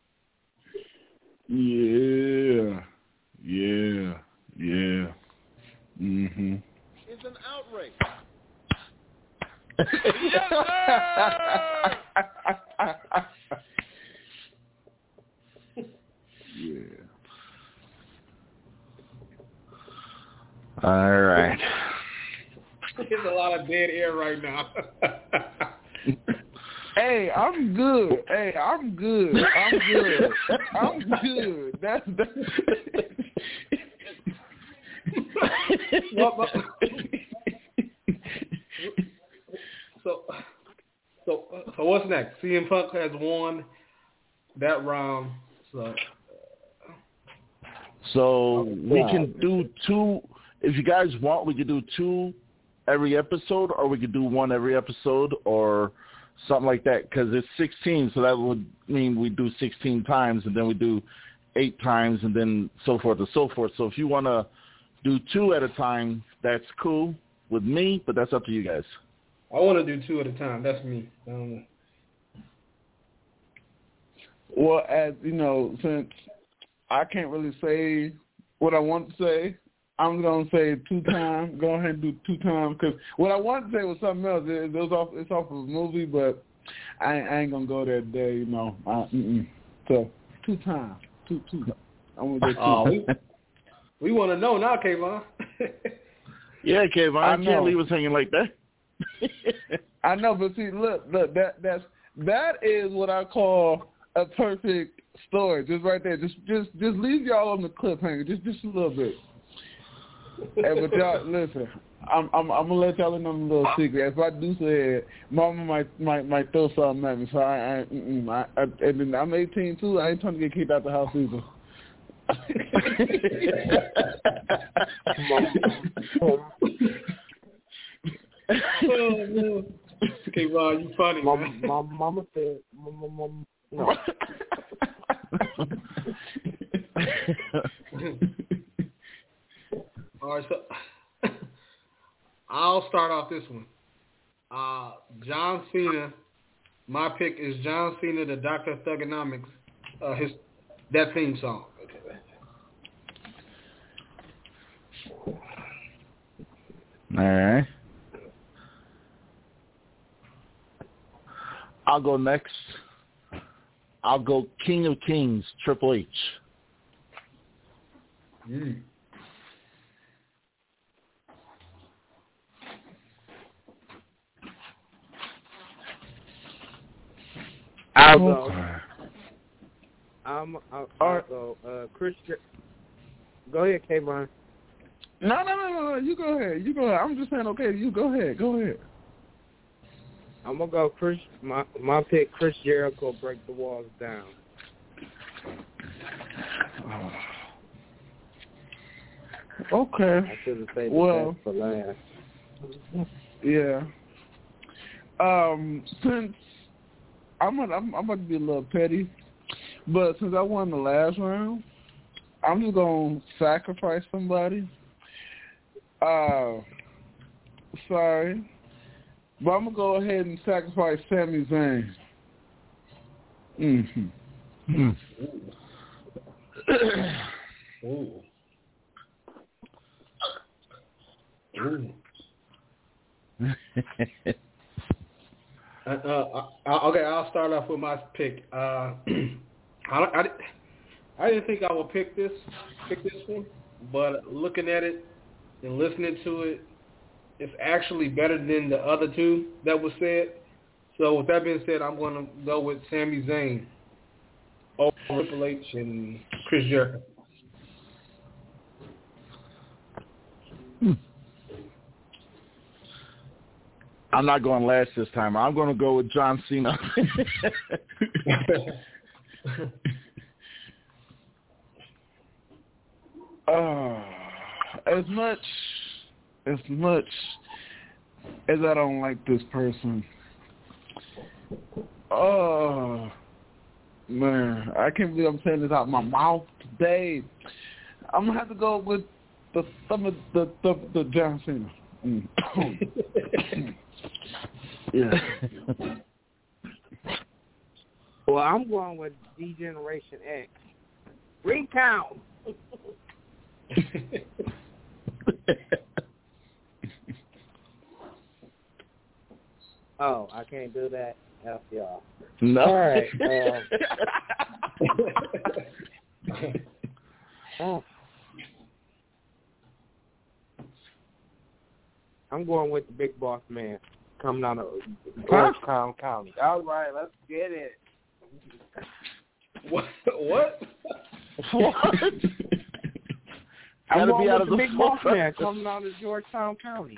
Yeah. Yeah. Yeah. Mm-hmm. It's an outrage. Yes, sir! Yeah. All right. There's a lot of dead air right now. Hey, I'm good. Hey, I'm good. I'm good. I'm good. That's that. Well, so, so, so what's next? C M Punk has won that round. So, so we can do two. If you guys want, we could do two every episode, or we could do one every episode, or something like that. Because it's sixteen, so that would mean we do sixteen times, and then we do eight times, and then so forth and so forth. So if you want to do two at a time, that's cool with me, but that's up to you guys. I want to do two at a time. That's me. I don't know. Well, as you know, since I can't really say what I want to say, I'm gonna say two times. Go ahead and do two times because what I wanted to say was something else. It, it was off. It's off of a movie, but I, I ain't gonna go there today. You know. I, mm-mm. So two times. Two two. I'm gonna do two. Oh, we, we want to know now, Kayvon. Yeah, Kayvon. I I know. can't leave us hanging like that. I know, but see, look, look, that that's that is what I call a perfect story. Just right there. Just just just leave y'all on the cliffhanger. Just just a little bit. Hey, but y'all listen. I'm I'm I'm gonna let y'all in on a little secret. If I do say it, Mama might might might throw something at me. So I, I, mm-mm, I, I and then I'm eighteen too. I ain't trying to get kicked out the house either. Okay, Ron, you funny. My, Man. my mama said, mama, mama, no. All right, so I'll start off this one. Uh, John Cena. My pick is John Cena, the Doctor of Thugonomics. Uh, his that theme song. All right. I'll go next. I'll go King of Kings, Triple H. Mm. I'll go. Okay. I'm, I'll, I'll go. Uh, Chris, go ahead, Kayvon. No, no, no, no, no. You go ahead. You go ahead. I'm just saying, okay, you go ahead. Go ahead. I'm going to go Chris. My my pick, Chris Jericho, Break the Walls Down. Okay. I should have saved well, the best for last. Yeah. Um, since I'm gonna, I'm, I'm about to be a little petty, but since I won the last round, I'm just gonna sacrifice somebody. Uh, sorry, but I'm gonna go ahead and sacrifice Sami Zayn. Mm-hmm. Mm. Ooh. Ooh. uh, uh, okay, I'll start off with my pick. Uh, I, I, I didn't think I would pick this, pick this one, but looking at it and listening to it, it's actually better than the other two that was said. So with that being said, I'm going to go with Sami Zayn over Triple H and Chris Jericho. I'm not going last this time. I'm going to go with John Cena. uh, as much as much as I don't like this person, oh man, I can't believe I'm saying this out of my mouth today. I'm gonna have to go with the some of the the, the John Cena. Mm. Yeah. Well, I'm going with D-Generation X. Recount. Oh, I can't do that. F y'all. No. All right. Um, oh. I'm going with the big boss man coming out of Georgetown County. All right, let's get it. What? What? What? I'm Gotta going be out with of the the big boss man coming out of Georgetown County.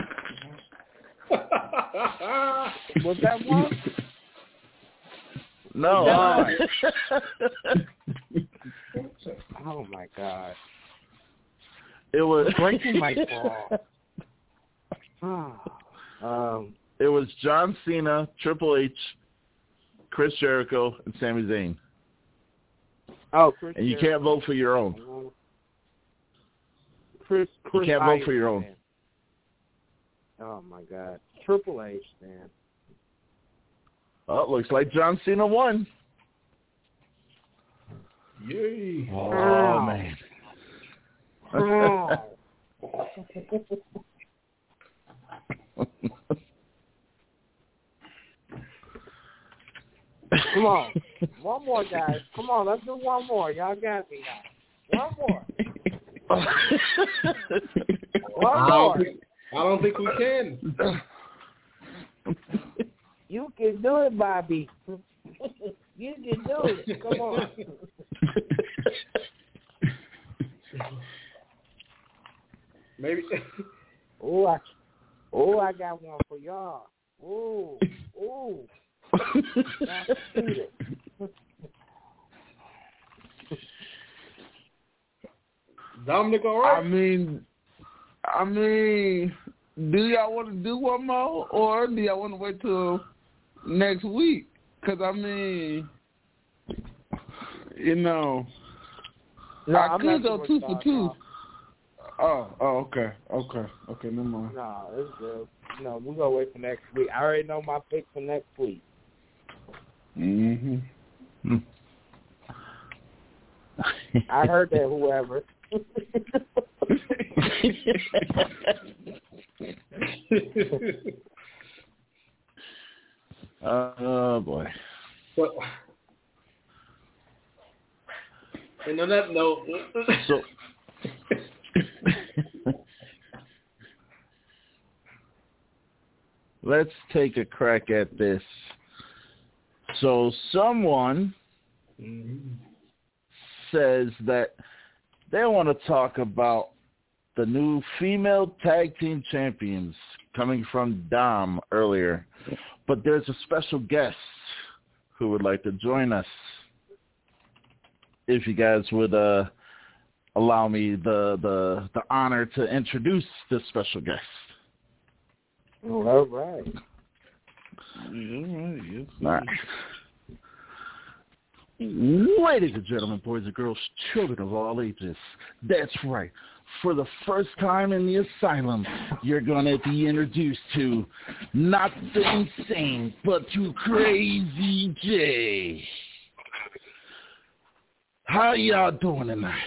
Was that one? No. Oh my God! It was breaking my ball. um, it was John Cena, Triple H, Chris Jericho, and Sami Zayn. Oh, Chris and you Jericho. can't vote for your own. Chris, Chris you can't Iron, vote for your own. Man. Oh my God, Triple H, man. Oh, it looks like John Cena won. Yay! Oh, oh man. Oh. Come on. One more, guys. Come on, let's do one more. Y'all got me now. One more. One I more. don't, think, I don't think we can. You can do it, Bobby. You can do it. Come on. Maybe. Oh, I, oh, I got one for y'all. Ooh, ooh. Dominic, all right? I mean, I mean, do y'all want to do one more, or do y'all want to wait till next week? Because, I mean, you know, no, I I'm could go two for for two. Oh, oh, okay, okay, okay, never mind. No, it's good. No, we're going to wait for next week. I already know my pick for next week. Mm-hmm. I heard that, whoever. Oh, boy. Well, and on that note, so let's take a crack at this. So someone mm-hmm. says that they want to talk about the new female tag team champions coming from Dom earlier, but there's a special guest who would like to join us. If you guys would uh, allow me the, the the honor to introduce this special guest. All right. Yes, All right. Ladies and gentlemen, boys and girls, children of all ages, that's right. For the first time in the asylum, you're going to be introduced to not the insane, but to Crazy J. How y'all doing tonight?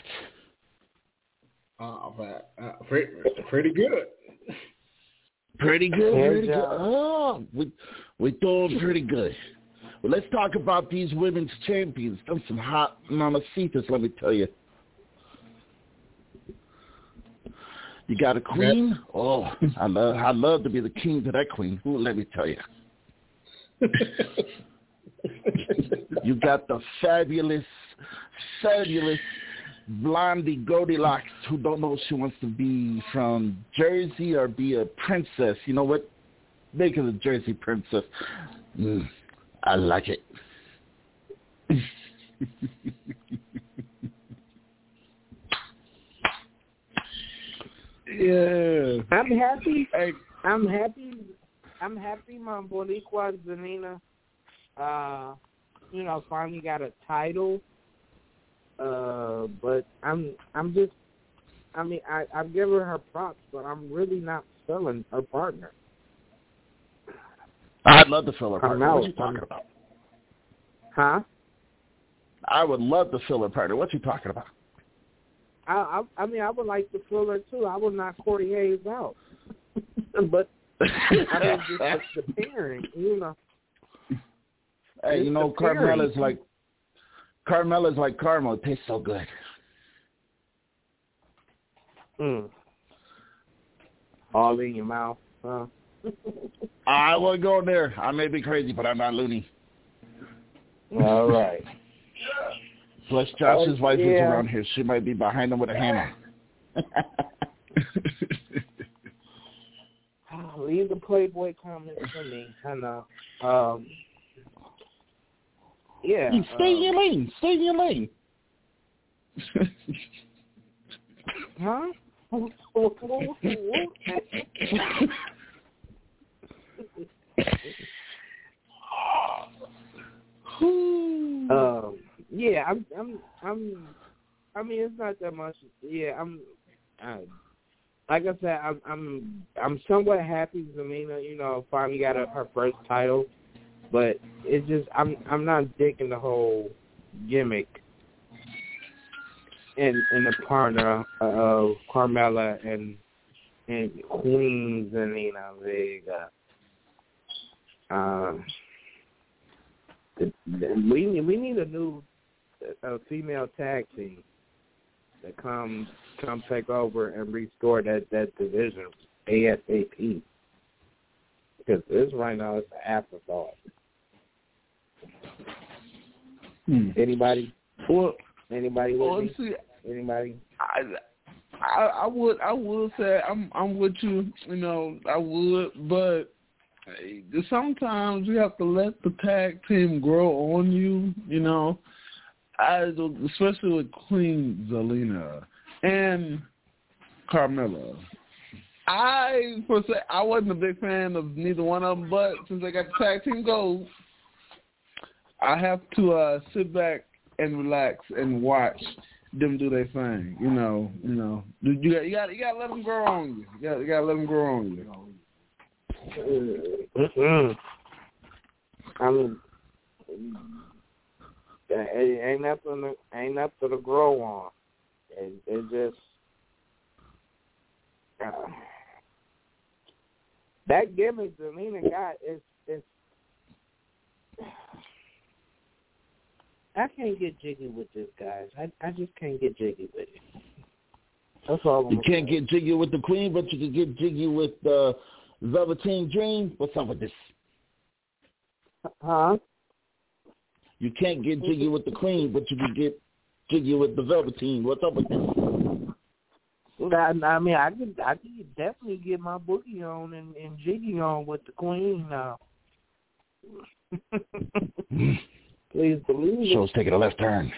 Oh, man. Uh, pretty, pretty good. Pretty good, pretty good. Oh, we, we're doing pretty good. Well, let's talk about these women's champions. Them some hot mamacitas, let me tell you. You got a queen? Oh, I love I love to be the king to that queen. Ooh, let me tell you. You got the fabulous, fabulous Blondie Goldilocks who don't know if she wants to be from Jersey or be a princess. You know what? Make her a Jersey princess. Mm, I like it. Yeah. I'm happy. Hey. I'm happy. I'm happy my Boricua Zelina, uh, you know, finally got a title. Uh, but I'm, I'm just, I mean, I, I give her her props, but I'm really not feeling her partner. I'd love to fill her partner. Carmella. What you talking about? Huh? I would love to fill her partner. What you talking about? I, I, I mean, I would like to fill her too. I would knock Corey Hayes out, but I mean, just the, the pairing, you know. Hey, you know, Carmella's like Carmella's like caramel. It tastes so good. Mm. All in your mouth, huh? I won't go there. I may be crazy, but I'm not loony. All right. Plus, Josh's oh, wife yeah. is around here. She might be behind him with a hammer. Leave the Playboy comments for me. I know. Um, yeah. Stay um, in your lane. Stay in your lane. Huh? um, yeah, I'm, I'm, I'm. I mean, it's not that much. Yeah, I'm. I, like I said, I'm, I'm, I'm somewhat happy Zelina, you know, finally got a, her first title, but it's just I'm, I'm not digging the whole gimmick and and the partner of Carmella and and Queen Zelina Vega. Um, the, the, we we need a new a female tag team that come come take over and restore that, that division ASAP. Because this right now is an afterthought. Hmm. Anybody? Well, Anybody with well, me? see, Anybody? I, I, I would, I would say I'm, I'm with you. You know, I would, but sometimes you have to let the tag team grow on you. You know, I, especially with Queen Zelina and Carmella. I, per se, I wasn't a big fan of neither one of them, but since they got the tag team gold, I have to uh, sit back and relax and watch them do their thing. You know, you know, you got you got you got to let them grow on you. You got you got to let them grow on you. Mm-hmm. I mean, it ain't nothing. To, ain't nothing to grow on. It, it just uh, that gimmick Zelina got is is. I can't get jiggy with this, guys. I I just can't get jiggy with it. That's all I'm You can't say. get jiggy with the Queen, but you can get jiggy with the uh, Velveteen Dream. What's up with this? Huh? You can't get jiggy with the Queen, but you can get jiggy with the Velveteen. What's up with this? I, I mean, I could I could definitely get my boogie on and, and jiggy on with the Queen now. Please believe it. Show's taking a left turn.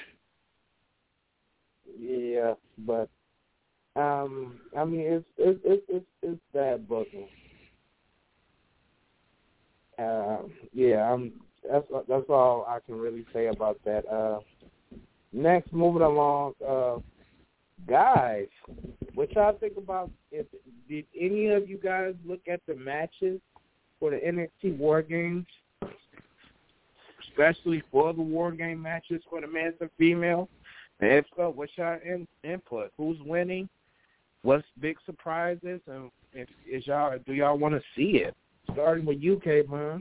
Yeah, but um, I mean, it's it's it's it's, it's bad booking. Uh, yeah, I'm that's that's all I can really say about that. Uh, next, moving along, uh, guys, what y'all think about? If did any of you guys look at the matches for the N X T War Games, especially for the War Game matches for the men's and female? And if so, what's your in, input? Who's winning? What's big surprises? And if is y'all do y'all want to see it? Starting with you, K-Von.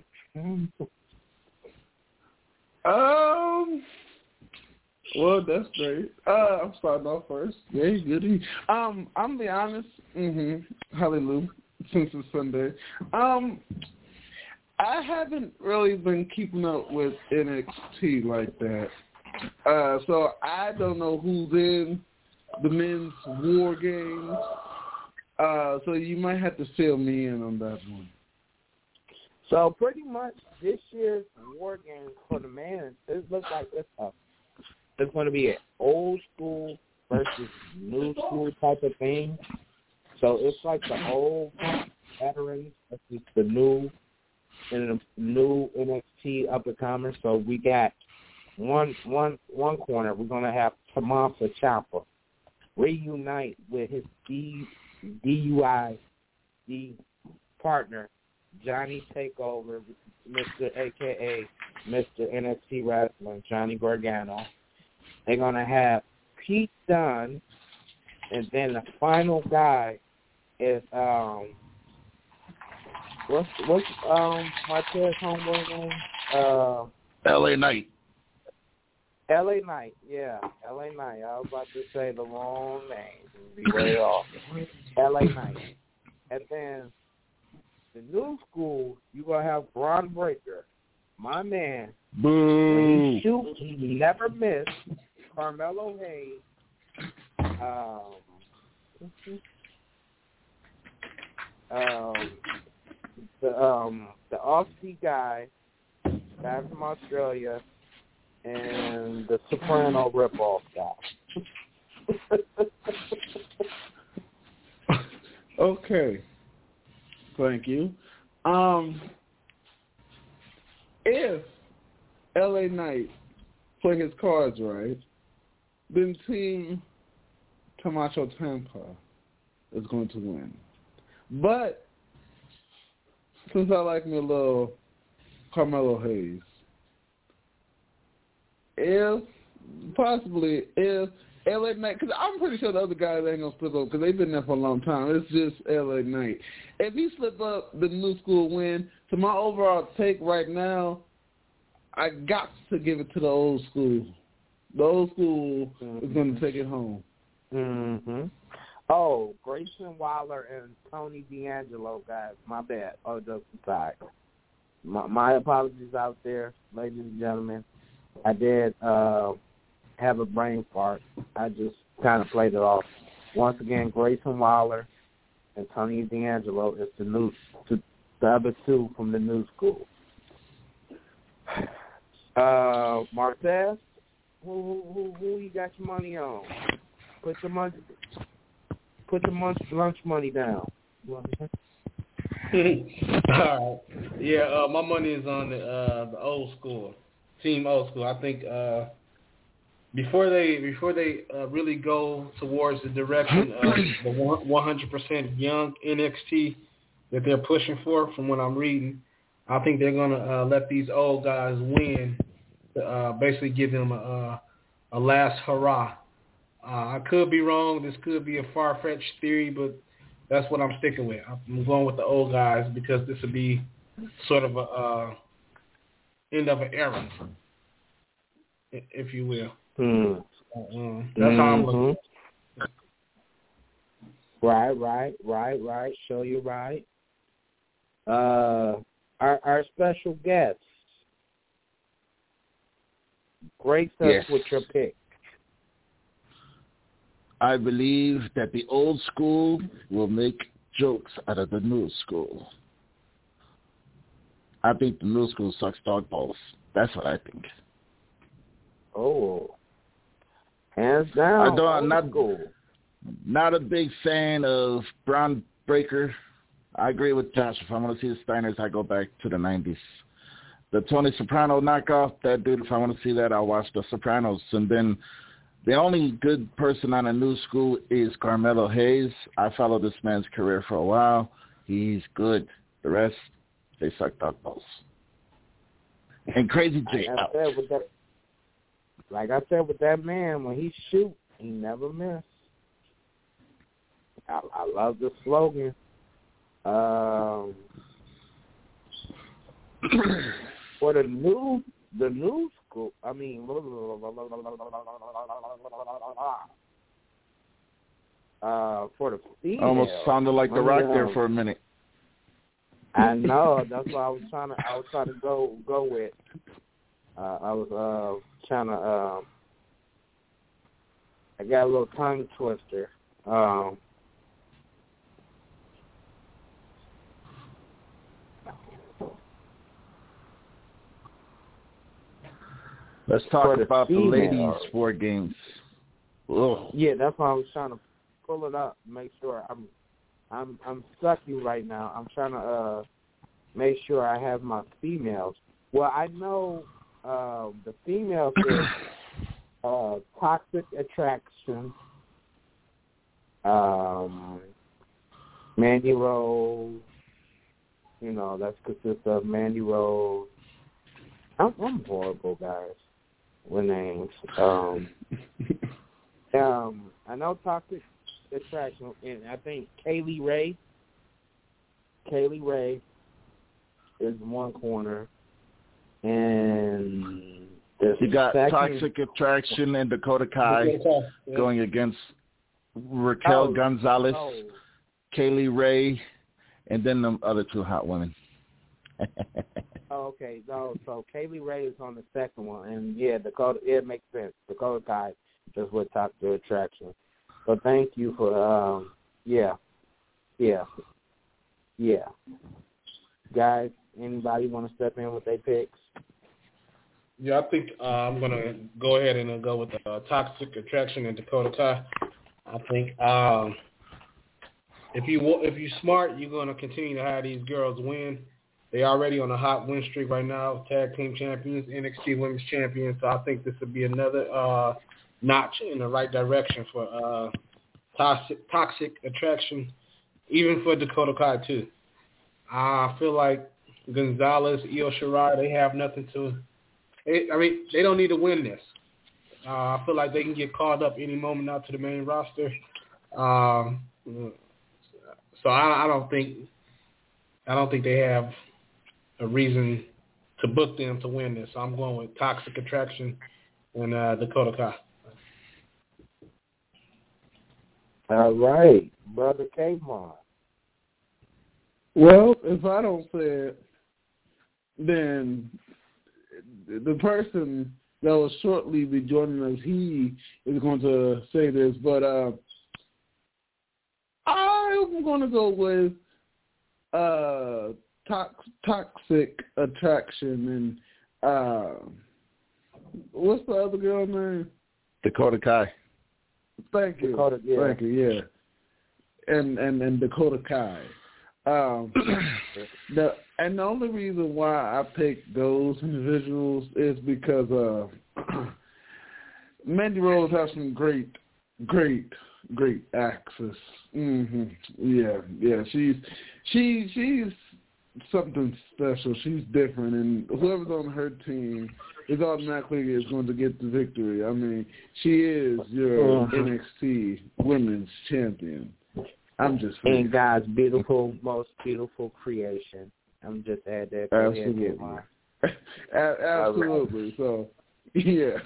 Um. Well, that's great. Uh, I'm starting off first. Yeah, goody. Um, I'm gonna be honest. Mm-hmm. Hallelujah. Since it's Sunday, um, I haven't really been keeping up with N X T like that. Uh, so I don't know who's in the men's War Games. Uh, so you might have to fill me in on that one. So pretty much this year's War Games for the men, it looks like it's a, it's going to be an old school versus new school type of thing. So it's like the old veterans versus the new and the new N X T up and comers. So we got one one one corner. We're going to have Tommaso Ciampa reunite with his D, DUI D partner, Johnny Takeover, Mister A K A Mister N X T Wrestling, Johnny Gargano. They're going to have Pete Dunne, and then the final guy is, um, what's, what's um, Marquez homeboy name? Uh, L A Knight. L A Knight, yeah, L A Knight. I was about to say the wrong name. Be way off. L A Knight. And then the new school, you're going to have Braun Breaker, my man. Boo. He shoot, he never missed. Carmelo Hayes. Um, um, the um, the Aussie guy, guy from Australia, and the Soprano ripoff guy. Okay. Thank you. Um, if L A Knight play his cards right, then Team Tommaso Ciampa is going to win. But since I like me a little Carmelo Hayes, if possibly if L A Knight, because I'm pretty sure the other guys ain't gonna slip up because they've been there for a long time. It's just L A Knight. If he slip up, the new school win. To my overall take right now, I got to give it to the old school. The old school mm-hmm. is going to take it home. Mm-hmm. Oh, Grayson Waller and Tony D'Angelo, guys. My bad. Oh, just aside. My, my apologies out there, ladies and gentlemen. I did uh, have a brain fart. I just kind of played it off. Once again, Grayson Waller and Tony D'Angelo is the new, to, the other two from the new school. Uh, Martez, who, who who you got your money on? Put your money, put your lunch, lunch money down. All right. Yeah, uh, my money is on the uh, the old school, team old school. I think uh, before they before they uh, really go towards the direction of the one hundred percent young N X T that they're pushing for, from what I'm reading, I think they're gonna uh, let these old guys win. Uh, basically give them a, a last hurrah. Uh, I could be wrong. This could be a far-fetched theory, but that's what I'm sticking with. I'm going with the old guys because this would be sort of a uh, end of an era, if you will. Hmm. Uh, that's how I'm looking. Right, right, right, right. Show you right. Uh, our our special guest. Grace us yes. with your pick. I believe that the old school will make jokes out of the new school. I think the new school sucks dog balls. That's what I think. Oh. Hands down. I don't, I'm not, school. not a big fan of Braun Breaker. I agree with Josh. If I want to see the Steiners, I go back to the nineties. the Tony Soprano knockoff, that dude, if I want to see that, I'll watch The Sopranos. And then the only good person on a new school is Carmelo Hayes. I followed this man's career for a while. He's good. The rest, they suck dog balls. And Crazy J like I, said with that, like I said with that man, when he shoot, he never miss. I, I love the slogan. Um, for the new, the new school, I mean, uh, for the female. Almost sounded like The Rock there for a minute. I know. That's what I was trying to. I was trying to go go with. Uh, I was uh, trying to. Uh, I got a little tongue twister. Um, Let's talk about the, female, ladies' sport games. Ugh. Yeah, that's why I was trying to pull it up, make sure I'm I'm I'm sucky right now. I'm trying to uh, make sure I have my females. Well, I know uh, the females is uh, Toxic Attraction, um, Mandy Rose. You know, that consists of Mandy Rose. I'm, I'm horrible, guys, with names. Um, um, I know Toxic Attraction, and I think Kaylee Ray. Kaylee Ray is one corner, and you got second, Toxic Attraction and Dakota Kai going against Raquel oh, Gonzalez, oh. Kaylee Ray, and then the other two hot women. Oh, okay, no, so Kaylee Ray is on the second one, and yeah, Dakota, it makes sense. Dakota Kai is with Toxic Attraction. So thank you for, um, yeah, yeah, yeah. Guys, anybody want to step in with their picks? Yeah, I think uh, I'm going to go ahead and uh, go with the uh, Toxic Attraction and Dakota Kai. I think um, if, you, if you're smart, you're going to continue to have these girls win. They're already on a hot win streak right now, tag team champions, N X T women's champions. So I think this would be another uh, notch in the right direction for uh, toxic, toxic Attraction, even for Dakota Kai too. I feel like Gonzalez, Io Shirai, they have nothing to. They, I mean, they don't need to win this. Uh, I feel like they can get called up any moment out to the main roster. Um, so I, I don't think, I don't think they have a reason to book them to win this. So I'm going with Toxic Attraction and uh, Dakota Kai. All right, Brother Kmart. Well, if I don't say it, then the person that will shortly be joining us, he is going to say this, but uh, I'm going to go with uh, tox- Toxic Attraction and uh, what's the other girl name? Dakota Kai. Thank you. Dakota, yeah. Thank you, yeah. And, and, and Dakota Kai. Um, the and the only reason why I picked those individuals is because uh, Mandy Rose has some great, great, great access. Mm-hmm. Yeah, yeah. She's she she's something special. She's different, and whoever's on her team is automatically is going to get the victory. I mean, she is your uh-huh. N X T Women's Champion. I'm just saying. And God's beautiful, most beautiful creation. I'm just add that. Absolutely. Absolutely. So, yeah.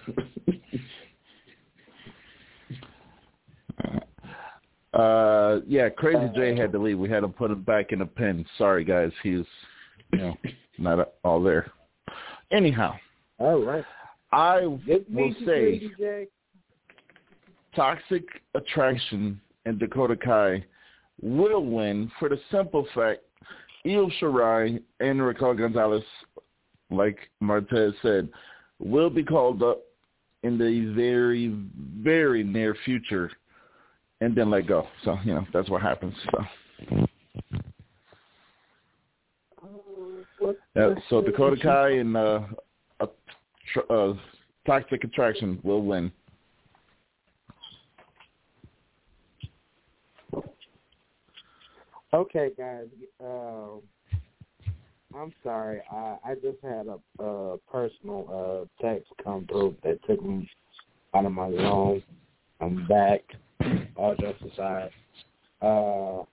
uh, yeah, Crazy J had to leave. We had to put him back in the pen. Sorry, guys. He's, you know, not all there. Anyhow. All right. I will say J. Toxic Attraction and Dakota Kai will win for the simple fact Io Shirai and Raquel Gonzalez, like Martez said, will be called up in the very, very near future and then let go. So, you know, that's what happens. So. Well, Yeah, so Dakota Kai and uh, a tr- uh, Toxic Attraction will win. Okay, guys. Uh, I'm sorry. I, I just had a, a personal uh, text come through that took me out of my zone. I'm back. All jokes aside. Uh,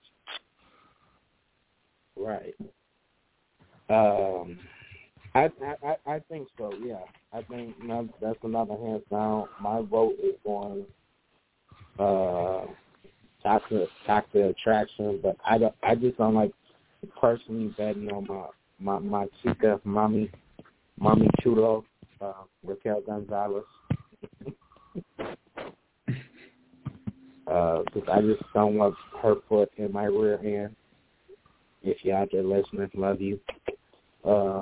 right. Um, I, I I think so. Yeah, I think that's another hands down. My vote is going uh, Toxic Toxic Attraction, but I don't. I just don't like personally betting on my my my chica, mommy, mommy Chulo, uh, Raquel Gonzalez. Because uh, I just don't want her foot in my rear end. If you're out there listening, love you. Uh,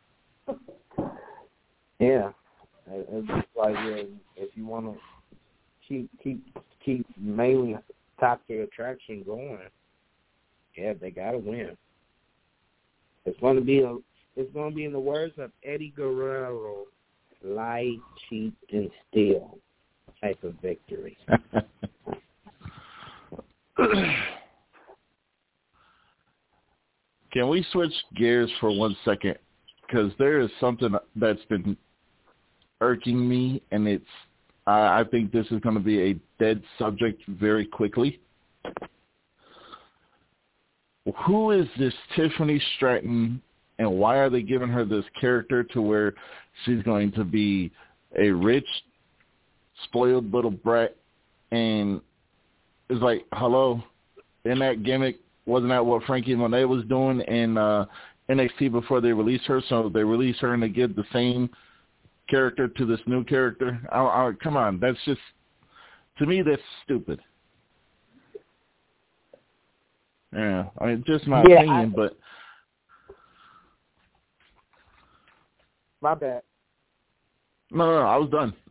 yeah, it's just like yeah, if you want to keep keep keep mainly Toxic Attraction going, yeah, they gotta win. It's gonna be a, it's gonna be in the words of Eddie Guerrero, lie, cheat, and steal type of victory. Can we switch gears for one second? Because there is something that's been irking me, and it's I, I think this is going to be a dead subject very quickly. Who is this Tiffany Stratton, and why are they giving her this character to where she's going to be a rich, spoiled little brat? And it's like, hello, in that gimmick, wasn't that what Frankie Monet was doing in uh, N X T before they released her? So they released her and they give the same character to this new character. I, I, come on, that's just, to me, that's stupid. Yeah, I mean, just my yeah, opinion, I, but... My bad. No, no, no, I was done.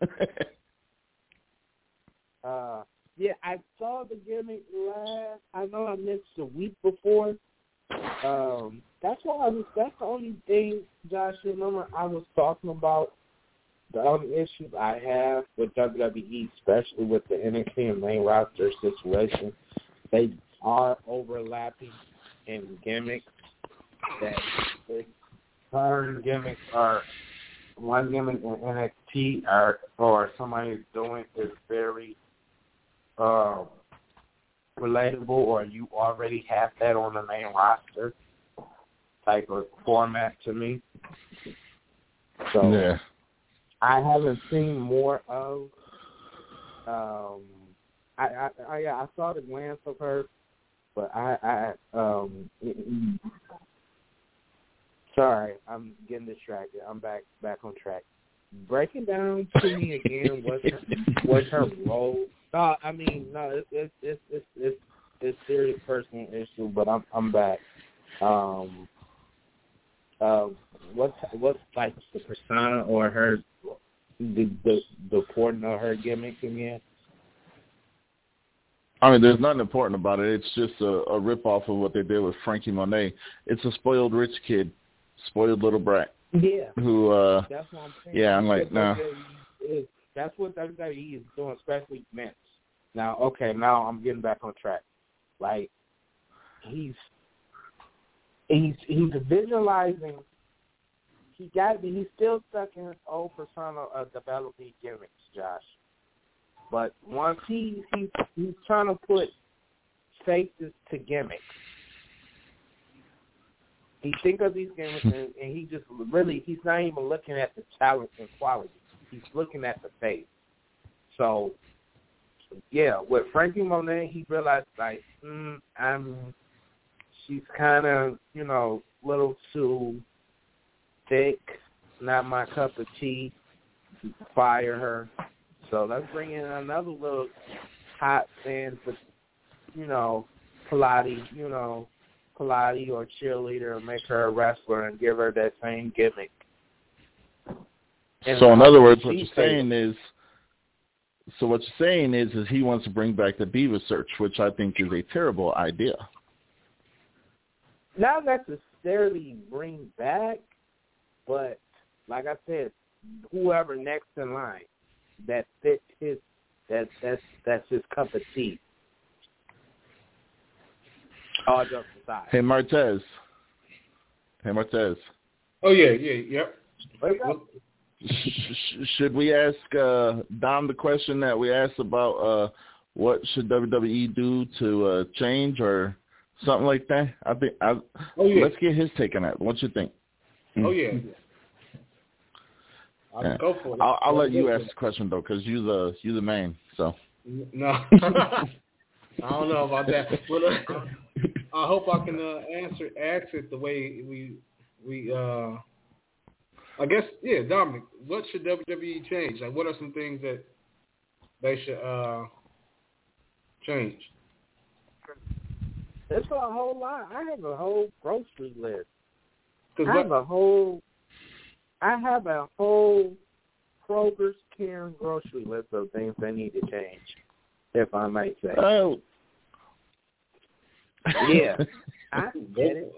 uh, yeah, I saw the gimmick last. I know I missed a week before. Um, that's why I was. That's the only thing, Josh. Remember, I was talking about the other issues I have with W W E, especially with the N X T and main roster situation. They are overlapping in gimmicks. That certain gimmicks are one gimmick in N X T or or somebody's doing is very uh, relatable, or you already have that on the main roster type of format to me. So yeah. I haven't seen more of. Um, I, I, I yeah, I saw the glance of her, but I, I um. Sorry, I'm getting distracted. I'm back back on track. Breaking down to me again what's her, what's her role. No, I mean no, it's it's it's it's it's serious personal issue, but I'm I'm back. Um, uh, what's what's like the persona or her the the the important of her gimmick again? I mean, there's nothing important about it. It's just a, a rip-off of what they did with Frankie Monet. It's a spoiled rich kid, spoiled little brat. Yeah. Who, uh, that's what I'm saying. Yeah, I'm like, no. Nah. That's what W W E is doing, especially Vince. Now, okay, now I'm getting back on track. Like, he's he's he's visualizing. He got he's still stuck in his old persona of developing gimmicks, Josh. But once he he he's trying to put faces to gimmicks. He think of these gimmicks and, and he just really he's not even looking at the talent and quality. He's looking at the face. So yeah, with Frankie Monet, he realized like, mm, I'm she's kind of you know little too thick, not my cup of tea. Fire her. So let's bring in another little hot fan for, you know, Pilates, you know, Pilates or cheerleader, and make her a wrestler and give her that same gimmick. And so in other words, what you're saying is, so what you're saying is, is he wants to bring back the Diva Search, which I think is a terrible idea. Not necessarily. necessarily bring back, but like I said, whoever next in line that fits his that that's that's his cup of tea. All jokes aside. Hey Martez. Hey Martez. Oh yeah, yeah, yep. Well, Should we ask uh, Dom the question that we asked about uh, what should W W E do to uh, change or something like that? I think. I, oh yeah. Let's get his take on that. What you think? Oh yeah. I'll yeah. go for it. I'll, I'll let you ask the question though, because you the you the man. So. No. I don't know about that. But, uh, I hope I can uh, answer ask it the way we we. Uh, I guess yeah, Dominic. What should W W E change? Like, what are some things that they should uh, change? It's a whole lot. I have a whole grocery list. I what, have a whole. I have a whole Kroger's Karen grocery list of things they need to change, if I might say. Oh. Yeah, I get it.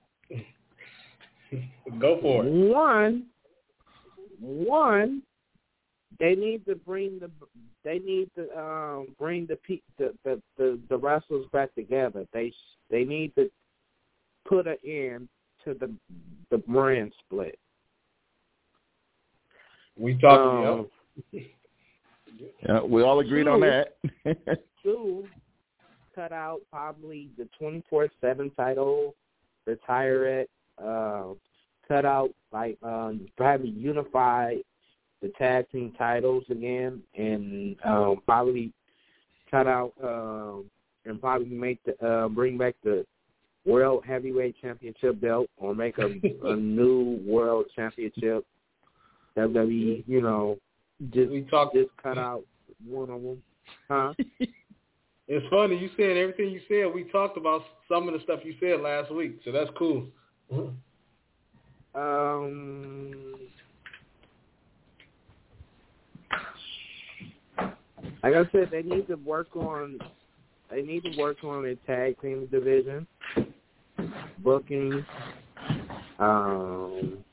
Go for it. One, one, they need to bring the they need to um, bring the, the the the the wrestlers back together. They they need to put an end to the the brand split. We talked. Um, yep. Yeah, we all agreed two, on that. two, cut out probably the twenty-four seven title, retire it. Uh, cut out like um, probably unify the tag team titles again, and um, probably cut out uh, and probably make the uh, bring back the World Heavyweight Championship belt, or make a, a new World Championship. W W E, you know, just we talked, just cut out one of them, huh? It's funny you said everything you said. We talked about some of the stuff you said last week, so that's cool. Um, like I said, they need to work on they need to work on their tag team division, booking, um,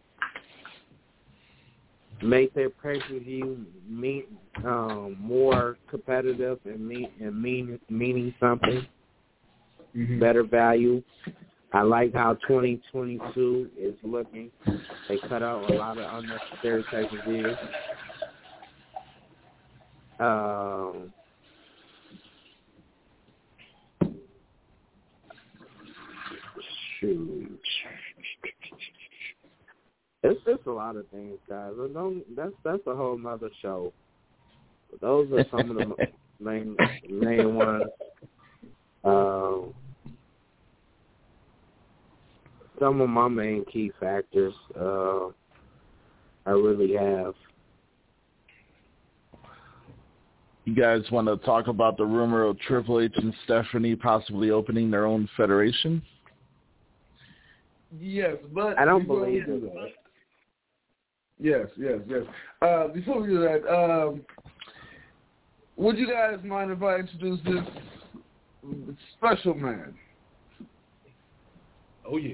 make their pay-per-view meet um, more competitive and mean and mean meaning something, mm-hmm. better value. I like how twenty twenty-two is looking. They cut out a lot of unnecessary pay-per-views. Um, shoot. It's just a lot of things, guys. I don't, that's that's a whole nother show. But those are some of the main main ones. Um, some of my main key factors uh, I really have. You guys want to talk about the rumor of Triple H and Stephanie possibly opening their own federation? Yes, but I don't believe it. That. Yes, yes, yes. Uh, before we do that, um, would you guys mind if I introduce this special man? Oh, yeah.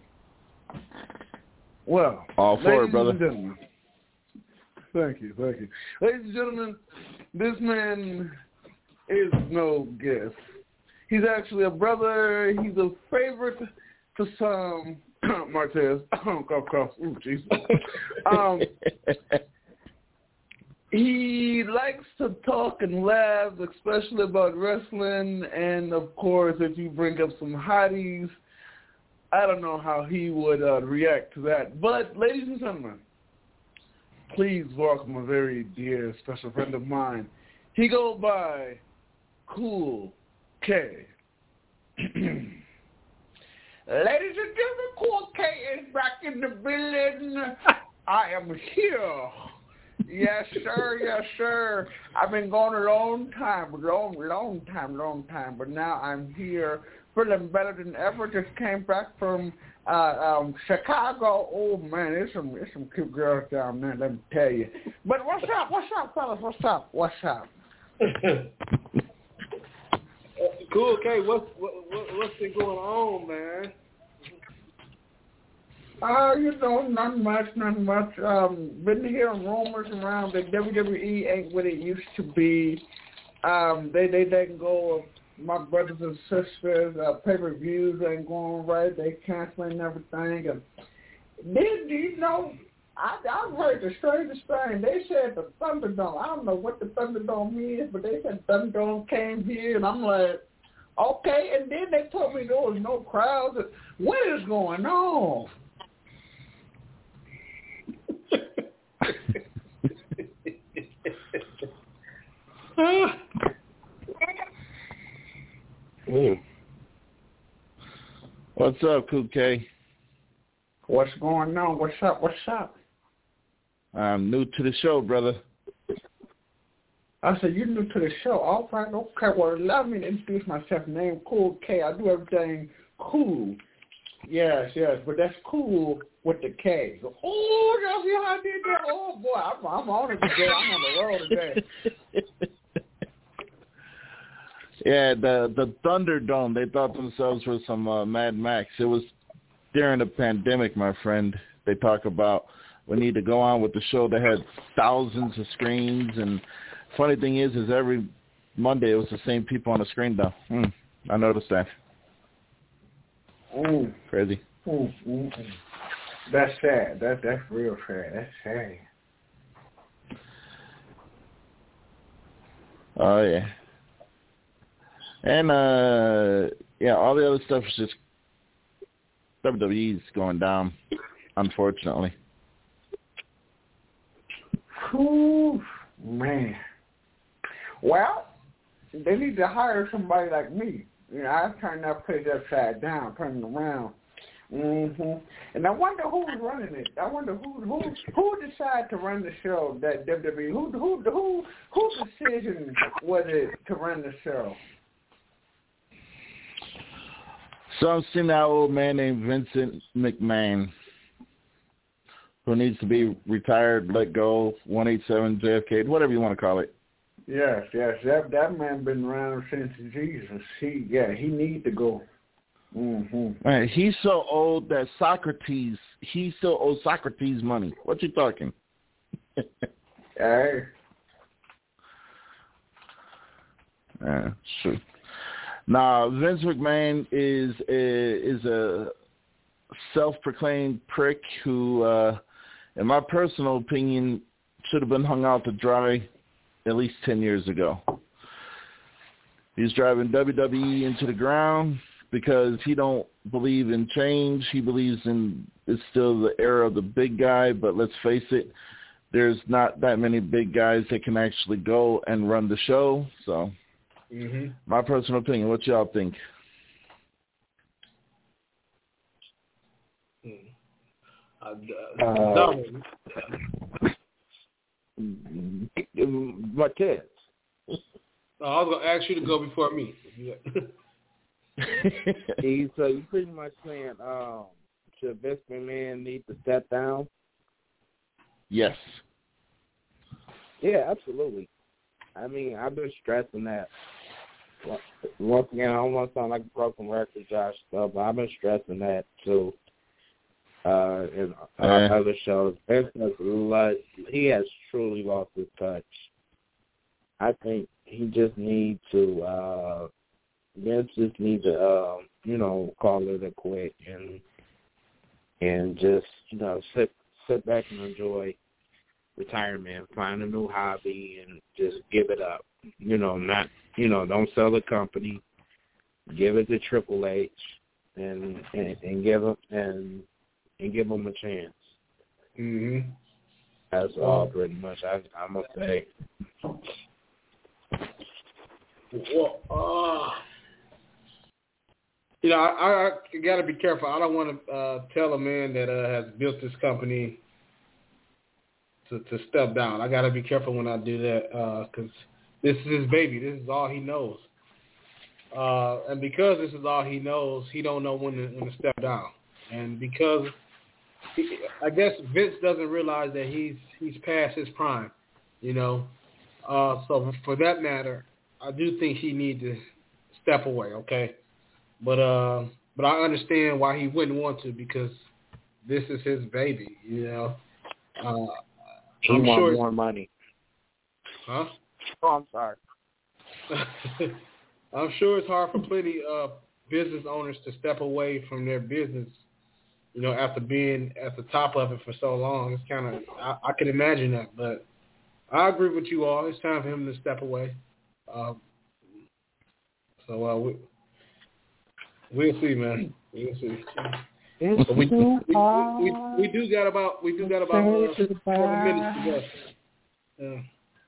Well, all for it, brother. And gentlemen, thank you, thank you. Ladies and gentlemen, this man is no guest. He's actually a brother. He's a favorite to some. Martez. cough, cough. Ooh, Jesus. Um, he likes to talk and laugh, especially about wrestling. And, of course, if you bring up some hotties, I don't know how he would uh, react to that. But, ladies and gentlemen, please welcome a very dear special friend of mine. He goes by Cool K. Ladies and gentlemen, Cool K is back in the building. I am here. Yes, sir. Yes, sir. I've been gone a long time, long, long time, long time. But now I'm here, feeling better than ever. Just came back from uh, um, Chicago. Oh man, there's some, there's some cute girls down there. Let me tell you. But what's up? What's up, fellas? What's up? What's up? Cool, okay. What's what, what, what's been going on, man? Uh, you know, not much, not much. Um, been hearing rumors around that W W E ain't what it used to be. Um, they they letting go of my brothers and sisters. Uh, pay-per-views ain't going right. They canceling everything. And then, you know, I, I've heard the strangest thing. They said the Thunderdome. I don't know what the Thunderdome is, but they said Thunderdome came here, and I'm like, okay. And then they told me there was no crowds. What is going on? mm. What's up, Kool K? What's going on? What's up? What's up? I'm new to the show, brother. I said, you're new to the show. All right, okay. Well, allow me to introduce myself. Name Kool K. I do everything cool. Yes, yes, but that's cool with the K. Oh, y'all see how I did that? Oh, boy, I'm, I'm on it today. I'm on the road today. Yeah, the the Thunderdome, they thought themselves were some uh, Mad Max. It was during the pandemic, my friend. They talk about we need to go on with the show that had thousands of screens. And funny thing is, is every Monday it was the same people on the screen, though. Hmm, I noticed that. Mm. Crazy. Mm, mm, mm. That's sad. That that's real sad. That's sad. Oh yeah. And uh, yeah, all the other stuff is just W W E's going down, unfortunately. Whew, man. Well, they need to hire somebody like me. You know, I turned that place upside down, turning around. Mm-hmm. And I wonder who's running it. I wonder who who who decided to run the show. That W W E. Who who who whose decision was it to run the show? Some senile old man named Vincent McMahon, who needs to be retired, let go, one eighty-seven J F K, whatever you want to call it. Yes, yes, that that man been around since Jesus. He yeah, he need to go. Mm-hmm. Man, he's so old that Socrates, he still owes Socrates money. What you talking? Hey. Yeah, sure. Now, Vince McMahon is a, is a self-proclaimed prick who, uh, in my personal opinion, should have been hung out to dry at least ten years ago. He's driving W W E into the ground because he don't believe in change. He believes in it's still the era of the big guy, but let's face it, there's not that many big guys that can actually go and run the show. So, mm-hmm. My personal opinion, what y'all think? Uh, uh, Marquez. Oh, I was going to ask you to go before me. He's uh, you pretty much saying, um, should Vince McMahon need to step down? Yes. Yeah, absolutely. I mean, I've been stressing that. Once again, I don't want to sound like a broken record, Josh, stuff, but I've been stressing that too. Uh, in uh, other shows, Vince has lost, he has truly lost his touch. I think he just needs to. Uh, Vince just needs to, uh, you know, call it a quit and and just, you know, sit sit back and enjoy retirement, find a new hobby, and just give it up. You know, not, you know, don't sell the company, give it to Triple H, and and, and give him and and give him a chance. Mm-hmm. That's all, pretty much. I I must say. Well, uh, you know, I, I got to be careful. I don't want to uh, tell a man that uh, has built this company to, to step down. I got to be careful when I do that because uh, this is his baby. This is all he knows. Uh, and because this is all he knows, he don't know when to, when to step down. And because he, I guess Vince doesn't realize that he's he's past his prime, you know. Uh, so for that matter, I do think he needs to step away, okay? But uh, but I understand why he wouldn't want to because this is his baby. You know, uh, he I'm want sure more money. Huh? Oh, I'm sorry. I'm sure it's hard for plenty of business owners to step away from their business, you know, after being at the top of it for so long. It's kind of, I, I can imagine that, but I agree with you all. It's time for him to step away. Um, so uh, we, we'll see, man. We'll see. But we, we, we, we, we do got about we do got about uh, seven minutes to go. Yeah.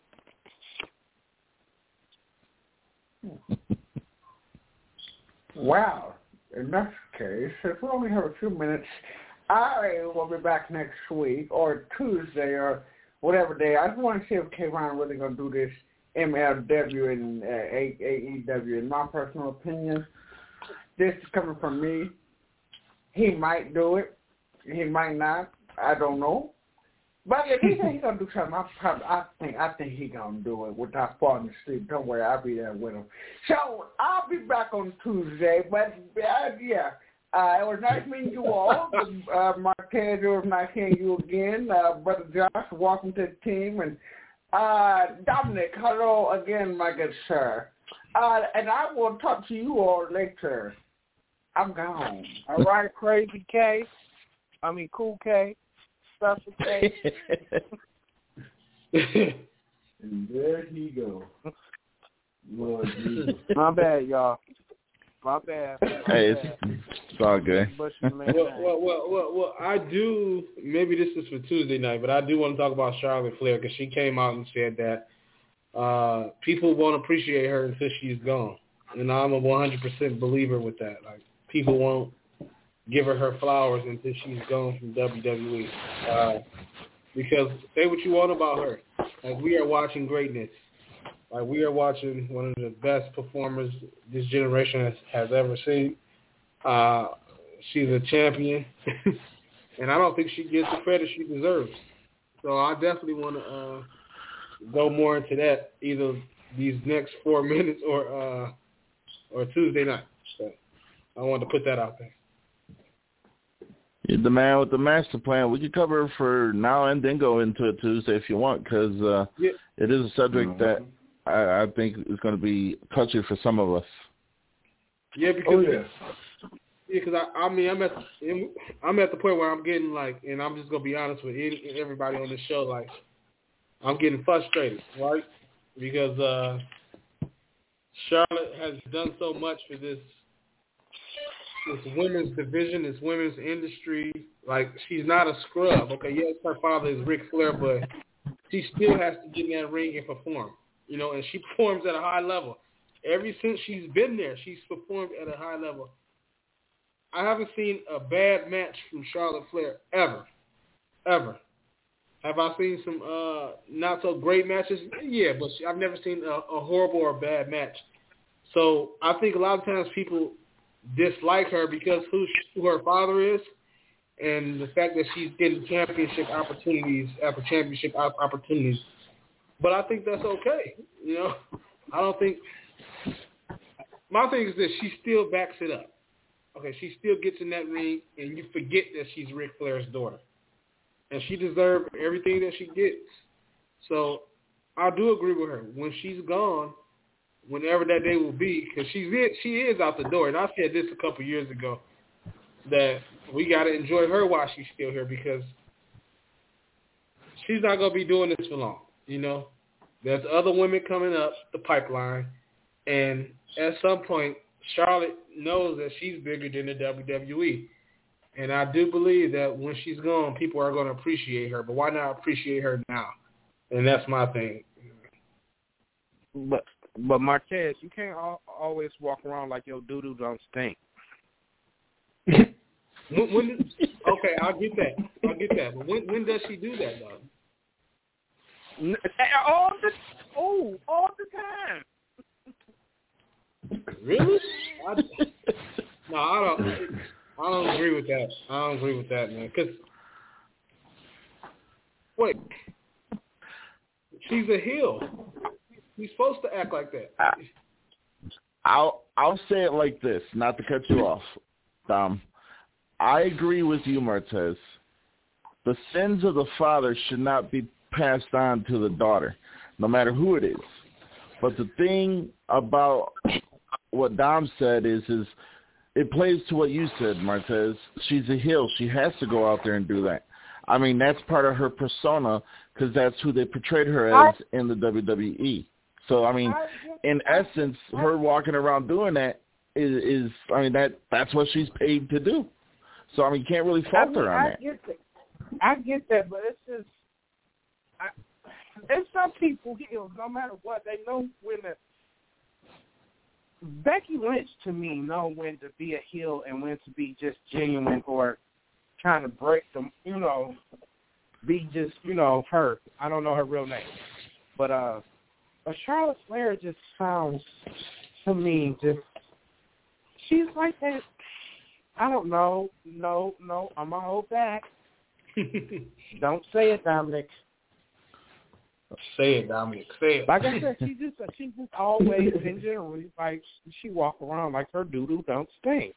Wow. In that case, if we only have a few minutes, I will be back next week or Tuesday or whatever day. I just want to see if K-Ron really going to do this M L W and uh, A E W. In my personal opinion, this is coming from me. He might do it. He might not. I don't know. But if he said he's gonna do something, I probably, I think, I think he's gonna do it without falling asleep. Don't worry, I'll be there with him. So I'll be back on Tuesday. But uh, yeah, uh, it was nice meeting you all. uh, Marquez, it was nice hearing you again, uh, Brother Josh. Welcome to the team, and uh, Dominic, hello again, my good sir. Uh, and I will talk to you all later. I'm gone. All right, Crazy K. I mean, Cool K. Special K. And there he go. Lord Jesus. My bad, y'all. My bad. My hey, bad. It's, it's all good. Well, well, well, well, well, I do, maybe this is for Tuesday night, but I do want to talk about Charlotte Flair because she came out and said that uh, people won't appreciate her until she's gone. And I'm a one hundred percent believer with that. Like, people won't give her her flowers until she's gone from W W E. Uh, because say what you want about her. Like, we are watching greatness. Like, we are watching one of the best performers this generation has, has ever seen. Uh, she's a champion. And I don't think she gets the credit she deserves. So I definitely want to uh, go more into that either these next four minutes or uh, or Tuesday night. So I wanted to put that out there. You're the man with the master plan. We could cover it for now and then go into it Tuesday if you want, because uh, yeah. It is a subject mm-hmm. that I, I think is going to be touchy for some of us. Yeah, because oh, yeah. Yeah, because I, I mean, I'm at I'm at the point where I'm getting like, and I'm just gonna be honest with everybody on this show, like, I'm getting frustrated, right? Because uh, Charlotte has done so much for this this women's division, this women's industry. Like, she's not a scrub. Okay, yes, her father is Ric Flair, but she still has to get in that ring and perform. You know, and she performs at a high level. Ever since she's been there, she's performed at a high level. I haven't seen a bad match from Charlotte Flair ever, ever. Have I seen some uh, not so great matches? Yeah, but I've never seen a, a horrible or bad match. So I think a lot of times people dislike her because who, who her father is, and the fact that she's getting championship opportunities after championship opportunities. But I think that's okay. You know, I don't think. My thing is that she still backs it up. Okay, she still gets in that ring, and you forget that she's Ric Flair's daughter. And she deserves everything that she gets. So I do agree with her. When she's gone, whenever that day will be, because she's she is out the door. And I said this a couple years ago, that we got to enjoy her while she's still here, because she's not going to be doing this for long. You know, there's other women coming up the pipeline, and at some point, Charlotte knows that she's bigger than the W W E. And I do believe that when she's gone, people are going to appreciate her. But why not appreciate her now? And that's my thing. But but Marquez, you can't al- always walk around like your doo-doo don't stink. when, when, okay, I'll get that. I'll get that. But when, when does she do that, though? All the oh, all the time. Really? I, no, I don't. I don't agree with that. I don't agree with that, man. Because wait, she's a heel. She's supposed to act like that. I'll I'll say it like this, not to cut you off, Dom. I agree with you, Martez. The sins of the father should not be passed on to the daughter, no matter who it is. But the thing about what Dom said is, is it plays to what you said, Martez. She's a heel. She has to go out there and do that. I mean, that's part of her persona because that's who they portrayed her as in the W W E. So, I mean, in essence, her walking around doing that is, is I mean, that that's what she's paid to do. So, I mean, you can't really fault I mean, her on I that. Get that. I get that, but it's just, I, there's some people heels, no matter what, they know when to, Becky Lynch, to me, know when to be a heel and when to be just genuine or trying to break them, you know, be just, you know, her. I don't know her real name. But, uh, but Charlotte Flair just sounds, to me, just, she's like that, I don't know, no, no, I'm going to hold back. Don't say it, Dominic. Say it, Dominic. Say it. Like I said, she just she just always in general like she walk around like her doo doo don't stink.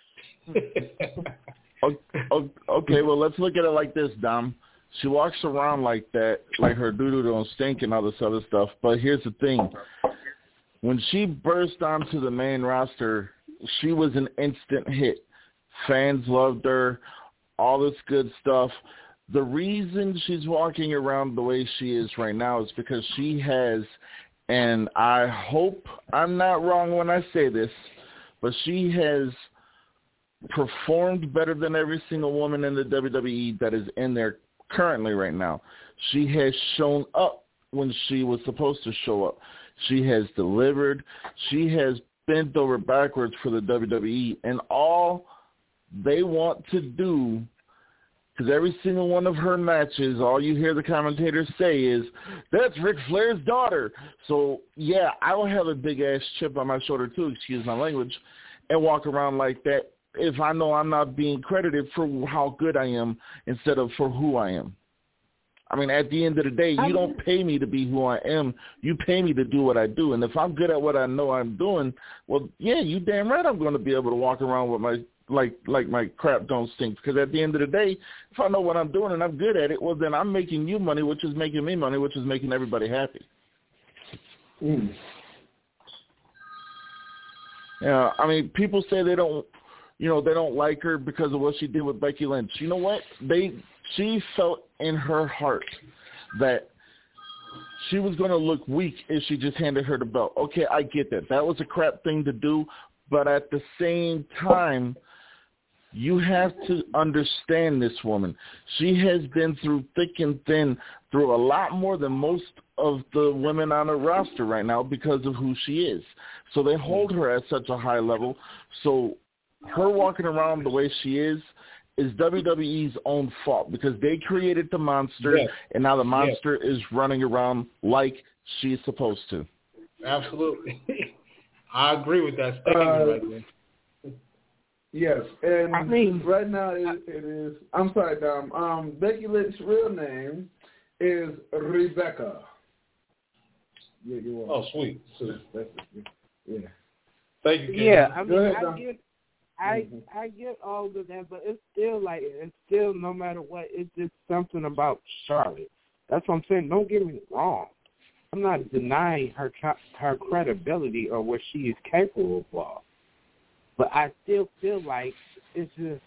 Okay, well let's look at it like this, Dom. She walks around like that, like her doo doo don't stink and all this other stuff. But here's the thing: when she burst onto the main roster, she was an instant hit. Fans loved her. All this good stuff. The reason she's walking around the way she is right now is because she has, and I hope I'm not wrong when I say this, but she has performed better than every single woman in the W W E that is in there currently right now. She has shown up when she was supposed to show up. She has delivered. She has bent over backwards for the W W E, and all they want to do, because every single one of her matches, all you hear the commentators say is, that's Ric Flair's daughter. So, yeah, I will have a big-ass chip on my shoulder, too, excuse my language, and walk around like that if I know I'm not being credited for how good I am instead of for who I am. I mean, at the end of the day, you don't pay me to be who I am. You pay me to do what I do. And if I'm good at what I know I'm doing, well, yeah, you damn right I'm going to be able to walk around with my like like my crap don't stink. Because at the end of the day, if I know what I'm doing and I'm good at it, well, then I'm making you money, which is making me money, which is making everybody happy. Mm. Yeah, I mean, people say they don't, you know, they don't like her because of what she did with Becky Lynch. You know what? They she felt in her heart that she was going to look weak if she just handed her the belt. Okay, I get that. That was a crap thing to do, but at the same time, you have to understand this woman. She has been through thick and thin, through a lot more than most of the women on her roster right now because of who she is. So they hold her at such a high level. So her walking around the way she is is W W E's own fault because they created the monster, yes. and now the monster yes. is running around like she's supposed to. Absolutely. I agree with that statement uh, right there. Yes, and I mean, right now it, it is. I'm sorry, Dom. Um, Becky Lynch's real name is Rebecca. Yeah, you are. Oh, sweet. That's, that's, yeah. Thank you. Ken. Yeah, I mean, ahead, I get, I, mm-hmm. I get all of that, but it's still like, it's still no matter what, it's just something about Charlotte. That's what I'm saying. Don't get me wrong. I'm not denying her her credibility or what she is capable of. But I still feel like it's just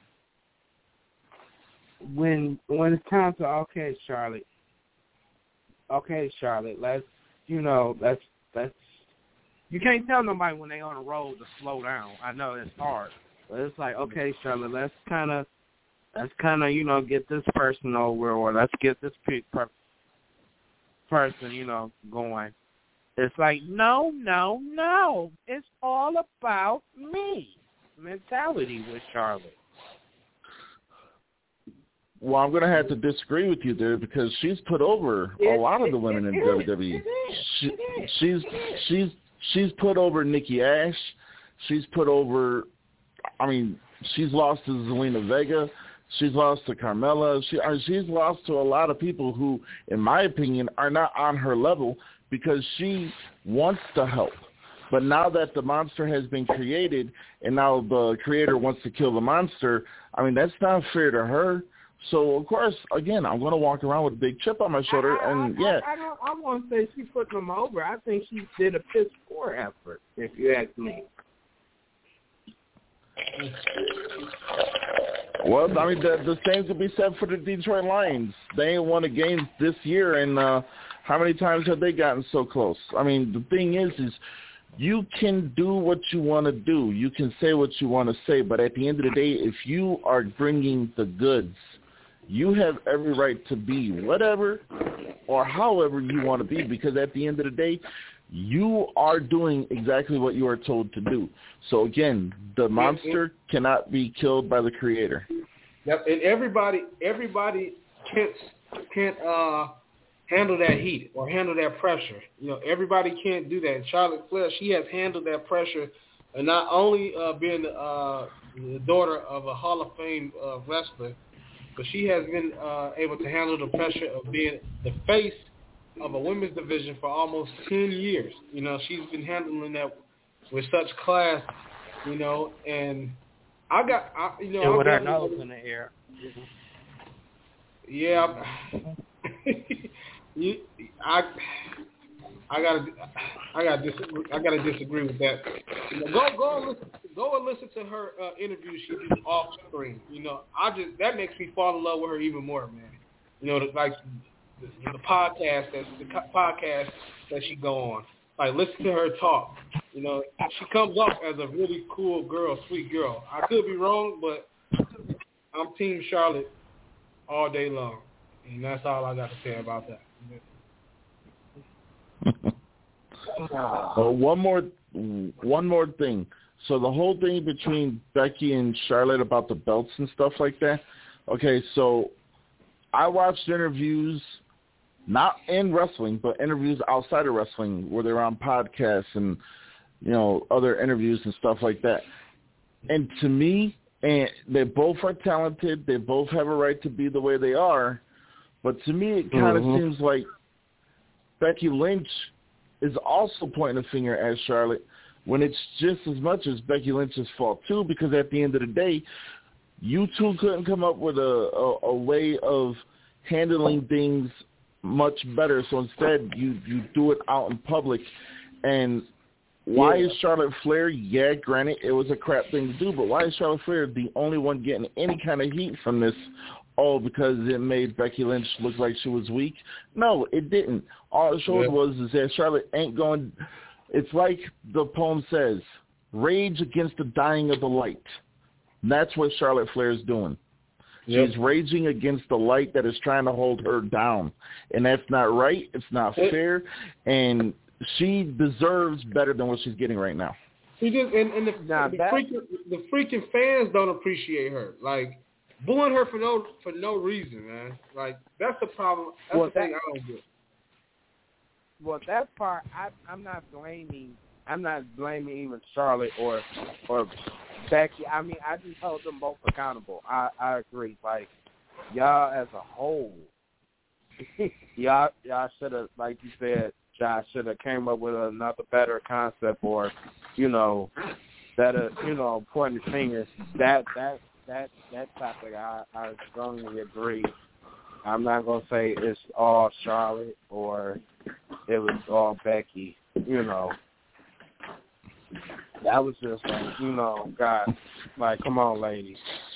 when when it's time to okay, Charlotte, okay, Charlotte, let's you know let's let's you can't tell nobody when they on the road to slow down. I know it's hard, but it's like okay, Charlotte, let's kind of let's kind of you know get this person over or let's get this per- person you know going. It's like no, no, no. It's all about me. Mentality with Charlotte. Well, I'm going to have to disagree with you there because she's put over a it, lot of the it, women it, in it, W W E. It is, she, it is, she's it is. she's she's put over Nikki Ash. She's put over. I mean, she's lost to Zelina Vega. She's lost to Carmella. She I mean, she's lost to a lot of people who, in my opinion, are not on her level because she wants to help. But now that the monster has been created and now the creator wants to kill the monster, I mean, that's not fair to her. So, of course, again, I'm going to walk around with a big chip on my shoulder. I, I, and, I, yeah. I, I, don't, I won't say she put them over. I think she did a piss poor effort, if you ask me. Well, I mean, the, the same could be said for the Detroit Lions. They ain't won a game this year, and uh, how many times have they gotten so close? I mean, the thing is, is you can do what you want to do. You can say what you want to say, but at the end of the day, if you are bringing the goods, you have every right to be whatever or however you want to be, because at the end of the day, you are doing exactly what you are told to do. So, again, the monster cannot be killed by the creator. Yep, and everybody everybody can't, can't uh, handle that heat or handle that pressure. You know, everybody can't do that. And Charlotte Flair, she has handled that pressure, and not only uh, being uh, the daughter of a Hall of Fame uh, wrestler, but she has been uh, able to handle the pressure of being the face of a women's division for almost ten years. You know, she's been handling that with such class, you know, and I got, I, you know, and with her got, nose in the air. Yeah, you, I, I gotta, I gotta disagree. I gotta disagree with that. You know, go, go and listen, go and listen to her uh, interview she did off screen. You know, I just that makes me fall in love with her even more, man. You know, like the, the podcast that the podcast that she go on. Like, listen to her talk. You know, she comes off as a really cool girl, sweet girl. I could be wrong, but I'm Team Charlotte all day long, and that's all I got to say about that. uh, one more, one more thing. So the whole thing between Becky and Charlotte about the belts and stuff like that. Okay, so I watched interviews, not in wrestling, but interviews outside of wrestling, where they're on podcasts and, you know, other interviews and stuff like that. And to me, and they both are talented. They both have a right to be the way they are. But to me, it kind of mm-hmm. seems like Becky Lynch is also pointing a finger at Charlotte when it's just as much as Becky Lynch's fault, too, because at the end of the day, you two couldn't come up with a, a, a way of handling things much better. So instead, you, you do it out in public. And why yeah. is Charlotte Flair, yeah, granted, it was a crap thing to do, but why is Charlotte Flair the only one getting any kind of heat from this? Oh, because it made Becky Lynch look like she was weak? No, it didn't. All it showed yeah. was is that Charlotte ain't going – it's like the poem says, rage against the dying of the light. And that's what Charlotte Flair is doing. Yep. She's raging against the light that is trying to hold her down. And that's not right. It's not fair. And she deserves better than what she's getting right now. She just, and, and the, nah, the, freaking, the freaking fans don't appreciate her. Like, booing her for no for no reason, man. Like, that's the problem. That's well, the thing that, I don't get. Well, that part, I, I'm not blaming. I'm not blaming even Charlotte or or Becky. I mean, I just hold them both accountable. I, I agree. Like, y'all as a whole, y'all y'all should have, like you said, y'all should have came up with another better concept, or, you know, better, you know, pointing fingers. That that that that topic, I, I strongly agree. I'm not gonna say it's all Charlotte or it was all Becky. You know, that was just like, you know, God, like, come on, ladies.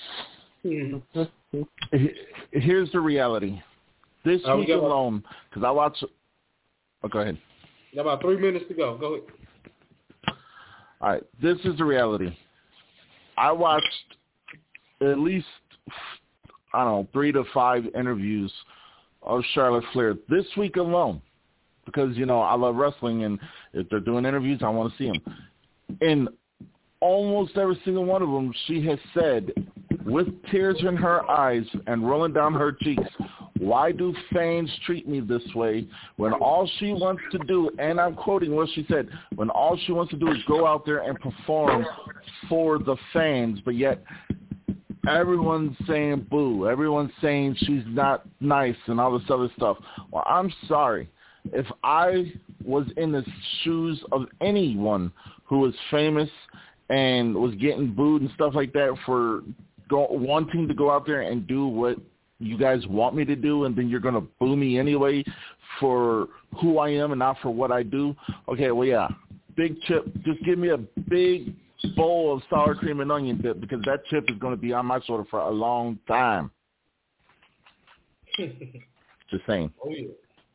Here's the reality. This uh, week alone, because I watch. Oh, go ahead. Got about three minutes to go. Go ahead. All right. This is the reality. I watched at least, I don't know, three to five interviews of Charlotte Flair this week alone, because, you know, I love wrestling, and if they're doing interviews, I want to see them. In almost every single one of them, she has said, with tears in her eyes and rolling down her cheeks, why do fans treat me this way when all she wants to do, and I'm quoting what she said, when all she wants to do is go out there and perform for the fans, but yet everyone's saying boo, everyone's saying she's not nice and all this other stuff. Well, I'm sorry. If I was in the shoes of anyone who was famous and was getting booed and stuff like that for go, wanting to go out there and do what you guys want me to do, and then you're going to boo me anyway for who I am and not for what I do. Okay, well, yeah, big chip. Just give me a big bowl of sour cream and onion dip, because that chip is going to be on my shoulder for a long time. Just saying. Oh, yeah.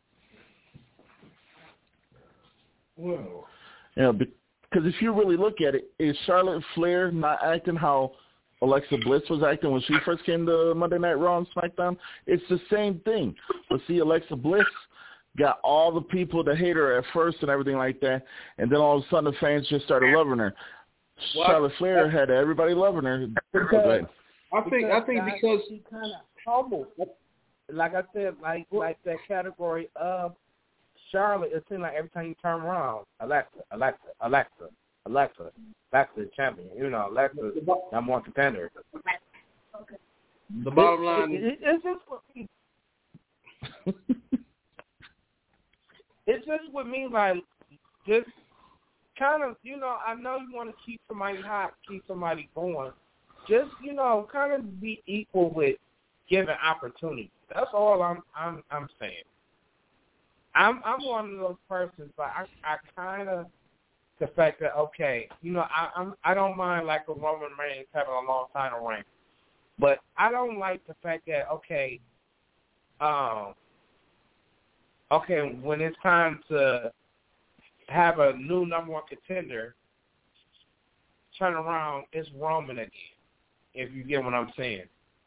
Well. You know, because if you really look at it, is Charlotte Flair not acting how Alexa Bliss was acting when she first came to Monday Night Raw and SmackDown? It's the same thing. But see, Alexa Bliss got all the people to hate her at first and everything like that, and then all of a sudden the fans just started loving her. What? Charlotte Flair had everybody loving her. Because, I think I think because she kind of humbled. Like I said, like like that category of Charlotte, it seemed like every time you turn around, Alexa, Alexa, Alexa, Alexa, Alexa the champion. You know, Alexa, number one contender. The bottom line it, it, it's just what me. It's just with me, like, just kind of, you know, I know you want to keep somebody hot, keep somebody going. Just, you know, kind of be equal with giving opportunity. That's all I'm I'm I'm saying. I'm I'm one of those persons, but I I kind of the fact that okay, you know, I I'm I don't mind like a Roman Reigns having a long title reign, but I don't like the fact that okay, um, okay, when it's time to have a new number one contender, turn around, it's Roman again. If you get what I'm saying.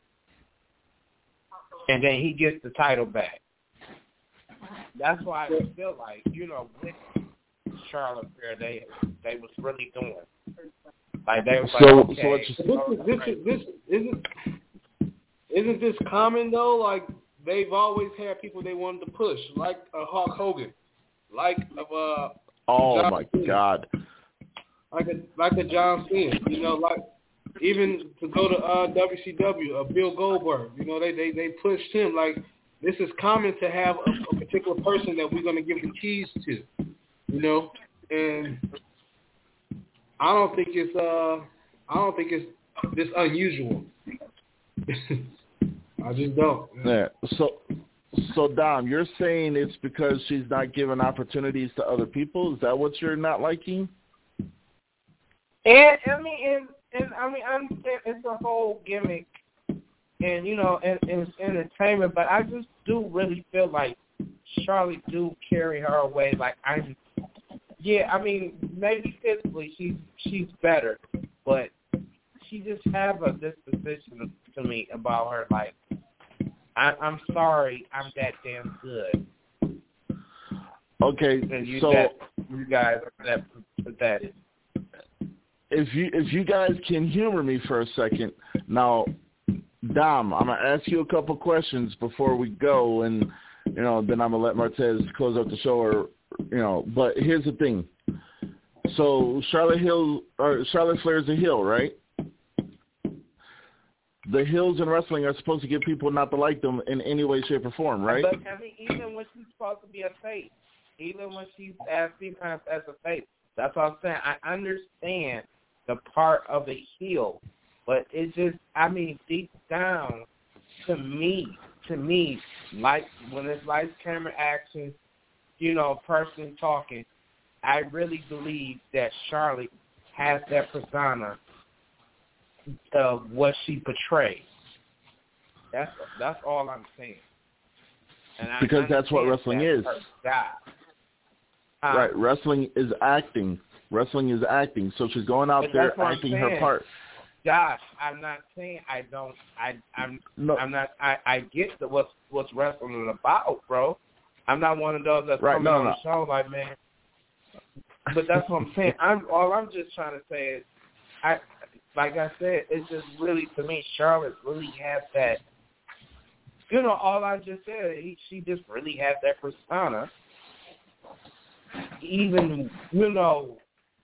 And then he gets the title back. That's why I feel like, you know, with Charlotte Flair, they they was really doing. Like they was so, like, okay. So what you, this, this, is, this isn't isn't this common though? Like they've always had people they wanted to push, like uh, Hulk Hogan, like uh. Oh John my Cena. God. Like a like a John Cena, you know, like. Even to go to uh, W C W, uh, Bill Goldberg, you know, they, they, they pushed him. Like, this is common to have a, a particular person that we're going to give the keys to, you know. And I don't think it's uh, I don't think it's this unusual. I just don't. Yeah. So, so Dom, you're saying it's because she's not giving opportunities to other people? Is that what you're not liking? And I mean, and. And I mean, I understand it's a whole gimmick, and you know, and, and it's entertainment. But I just do really feel like Charlotte do carry her away. Like I'm, yeah, I mean, maybe physically she's she's better, but she just have a disposition to me about her. Like I, I'm sorry, I'm that damn good. Okay, and you so that, you guys that that is. If you if you guys can humor me for a second, now, Dom, I'm gonna ask you a couple questions before we go, and you know, then I'm gonna let Martez close up the show, or you know. But here's the thing: so Charlotte Hill or Charlotte Flair's a heel, right? The heels in wrestling are supposed to get people not to like them in any way, shape, or form, right? But I mean, even when she's supposed to be a face, even when she's as sometimes as a face, that's what I'm saying. I understand the part of the heel, but it just, I mean, deep down, to me, to me, like when it's lights, camera, action, you know, person talking, I really believe that Charlotte has that persona of what she portrays. That's that's all I'm saying. And because that's what wrestling that is. Um, right, wrestling is acting. Wrestling is acting, so she's going out there acting her part. Josh, I'm not saying I don't. I, I'm. No. I'm not. I, I get the, what's what's wrestling about, bro. I'm not one of those that's right, coming no, on no. the show like, man. But that's what I'm saying. I'm all I'm just trying to say is, I like I said, it's just really to me, Charlotte really has that. You know, all I just said, he, she just really has that persona. Even you know.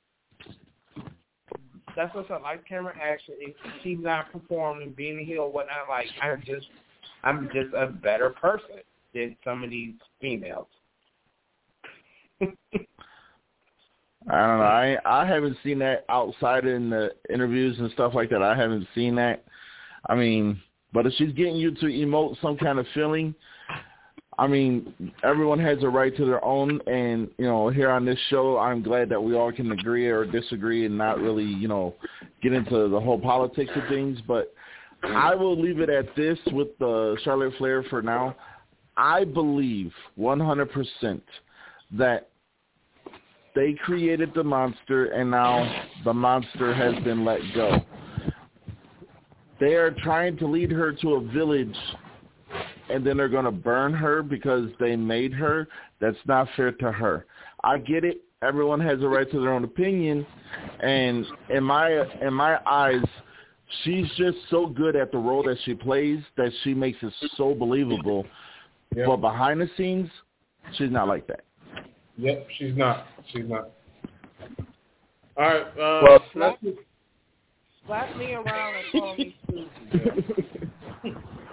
That's what's up. Like camera action. If she's not performing, being a heel, or whatnot, like I'm just, I'm just a better person than some of these females. I don't know. I I haven't seen that outside in the interviews and stuff like that. I haven't seen that. I mean, but if she's getting you to emote some kind of feeling, I mean, everyone has a right to their own. And, you know, here on this show, I'm glad that we all can agree or disagree and not really, you know, get into the whole politics of things. But I will leave it at this with uh, Charlotte Flair for now. I believe one hundred percent that they created the monster, and now the monster has been let go. They are trying to lead her to a village, and then they're going to burn her because they made her. That's not fair to her. I get it. Everyone has a right to their own opinion, and in my in my eyes, she's just so good at the role that she plays that she makes it so believable. Yep. But behind the scenes, she's not like that. Yep, she's not. She's not. All right. Uh, well, slap, slap me around and call me Susie.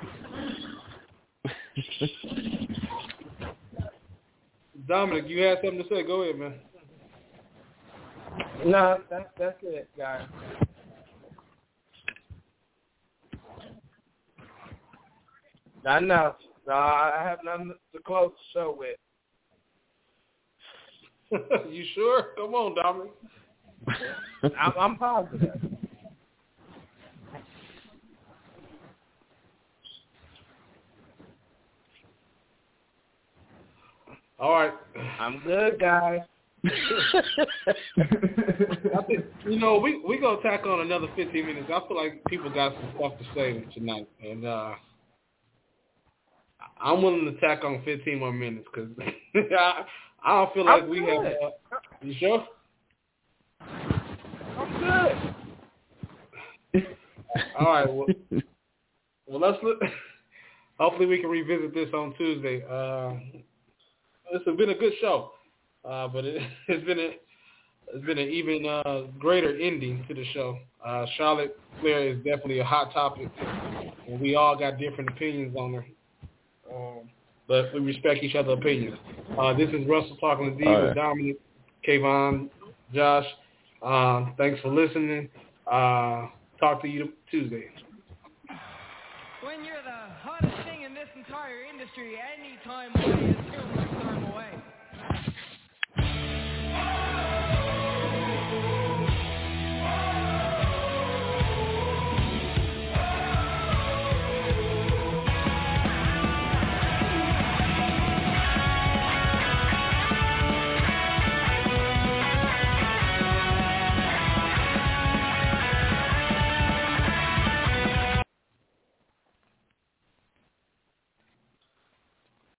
Dominic, you had something to say. Go ahead, man. No, that's that's it, guys. I know. No, I have nothing to close the show with. You sure? Come on, Dominic. I'm, I'm positive. All right. I'm good, guys. I think, you know, we we gonna tack on another fifteen minutes. I feel like people got some stuff to say tonight, and uh, I'm willing to tack on fifteen more minutes because I, I don't feel like I'm we good. have. Uh, you sure? I'm good. All right. Well, well, let's look. Hopefully, we can revisit this on Tuesday. Uh, this has been a good show, uh, but it, it's been a it's been an even uh, greater ending to the show. Uh, Charlotte Flair is definitely a hot topic, and we all got different opinions on her. Um, but we respect each other's opinions. Uh, this is Russell talking to D with right. Dominic, Kayvon, Josh. Uh, thanks for listening. Uh, talk to you Tuesday. When you're the hottest thing in this entire industry, any time away is too much time away.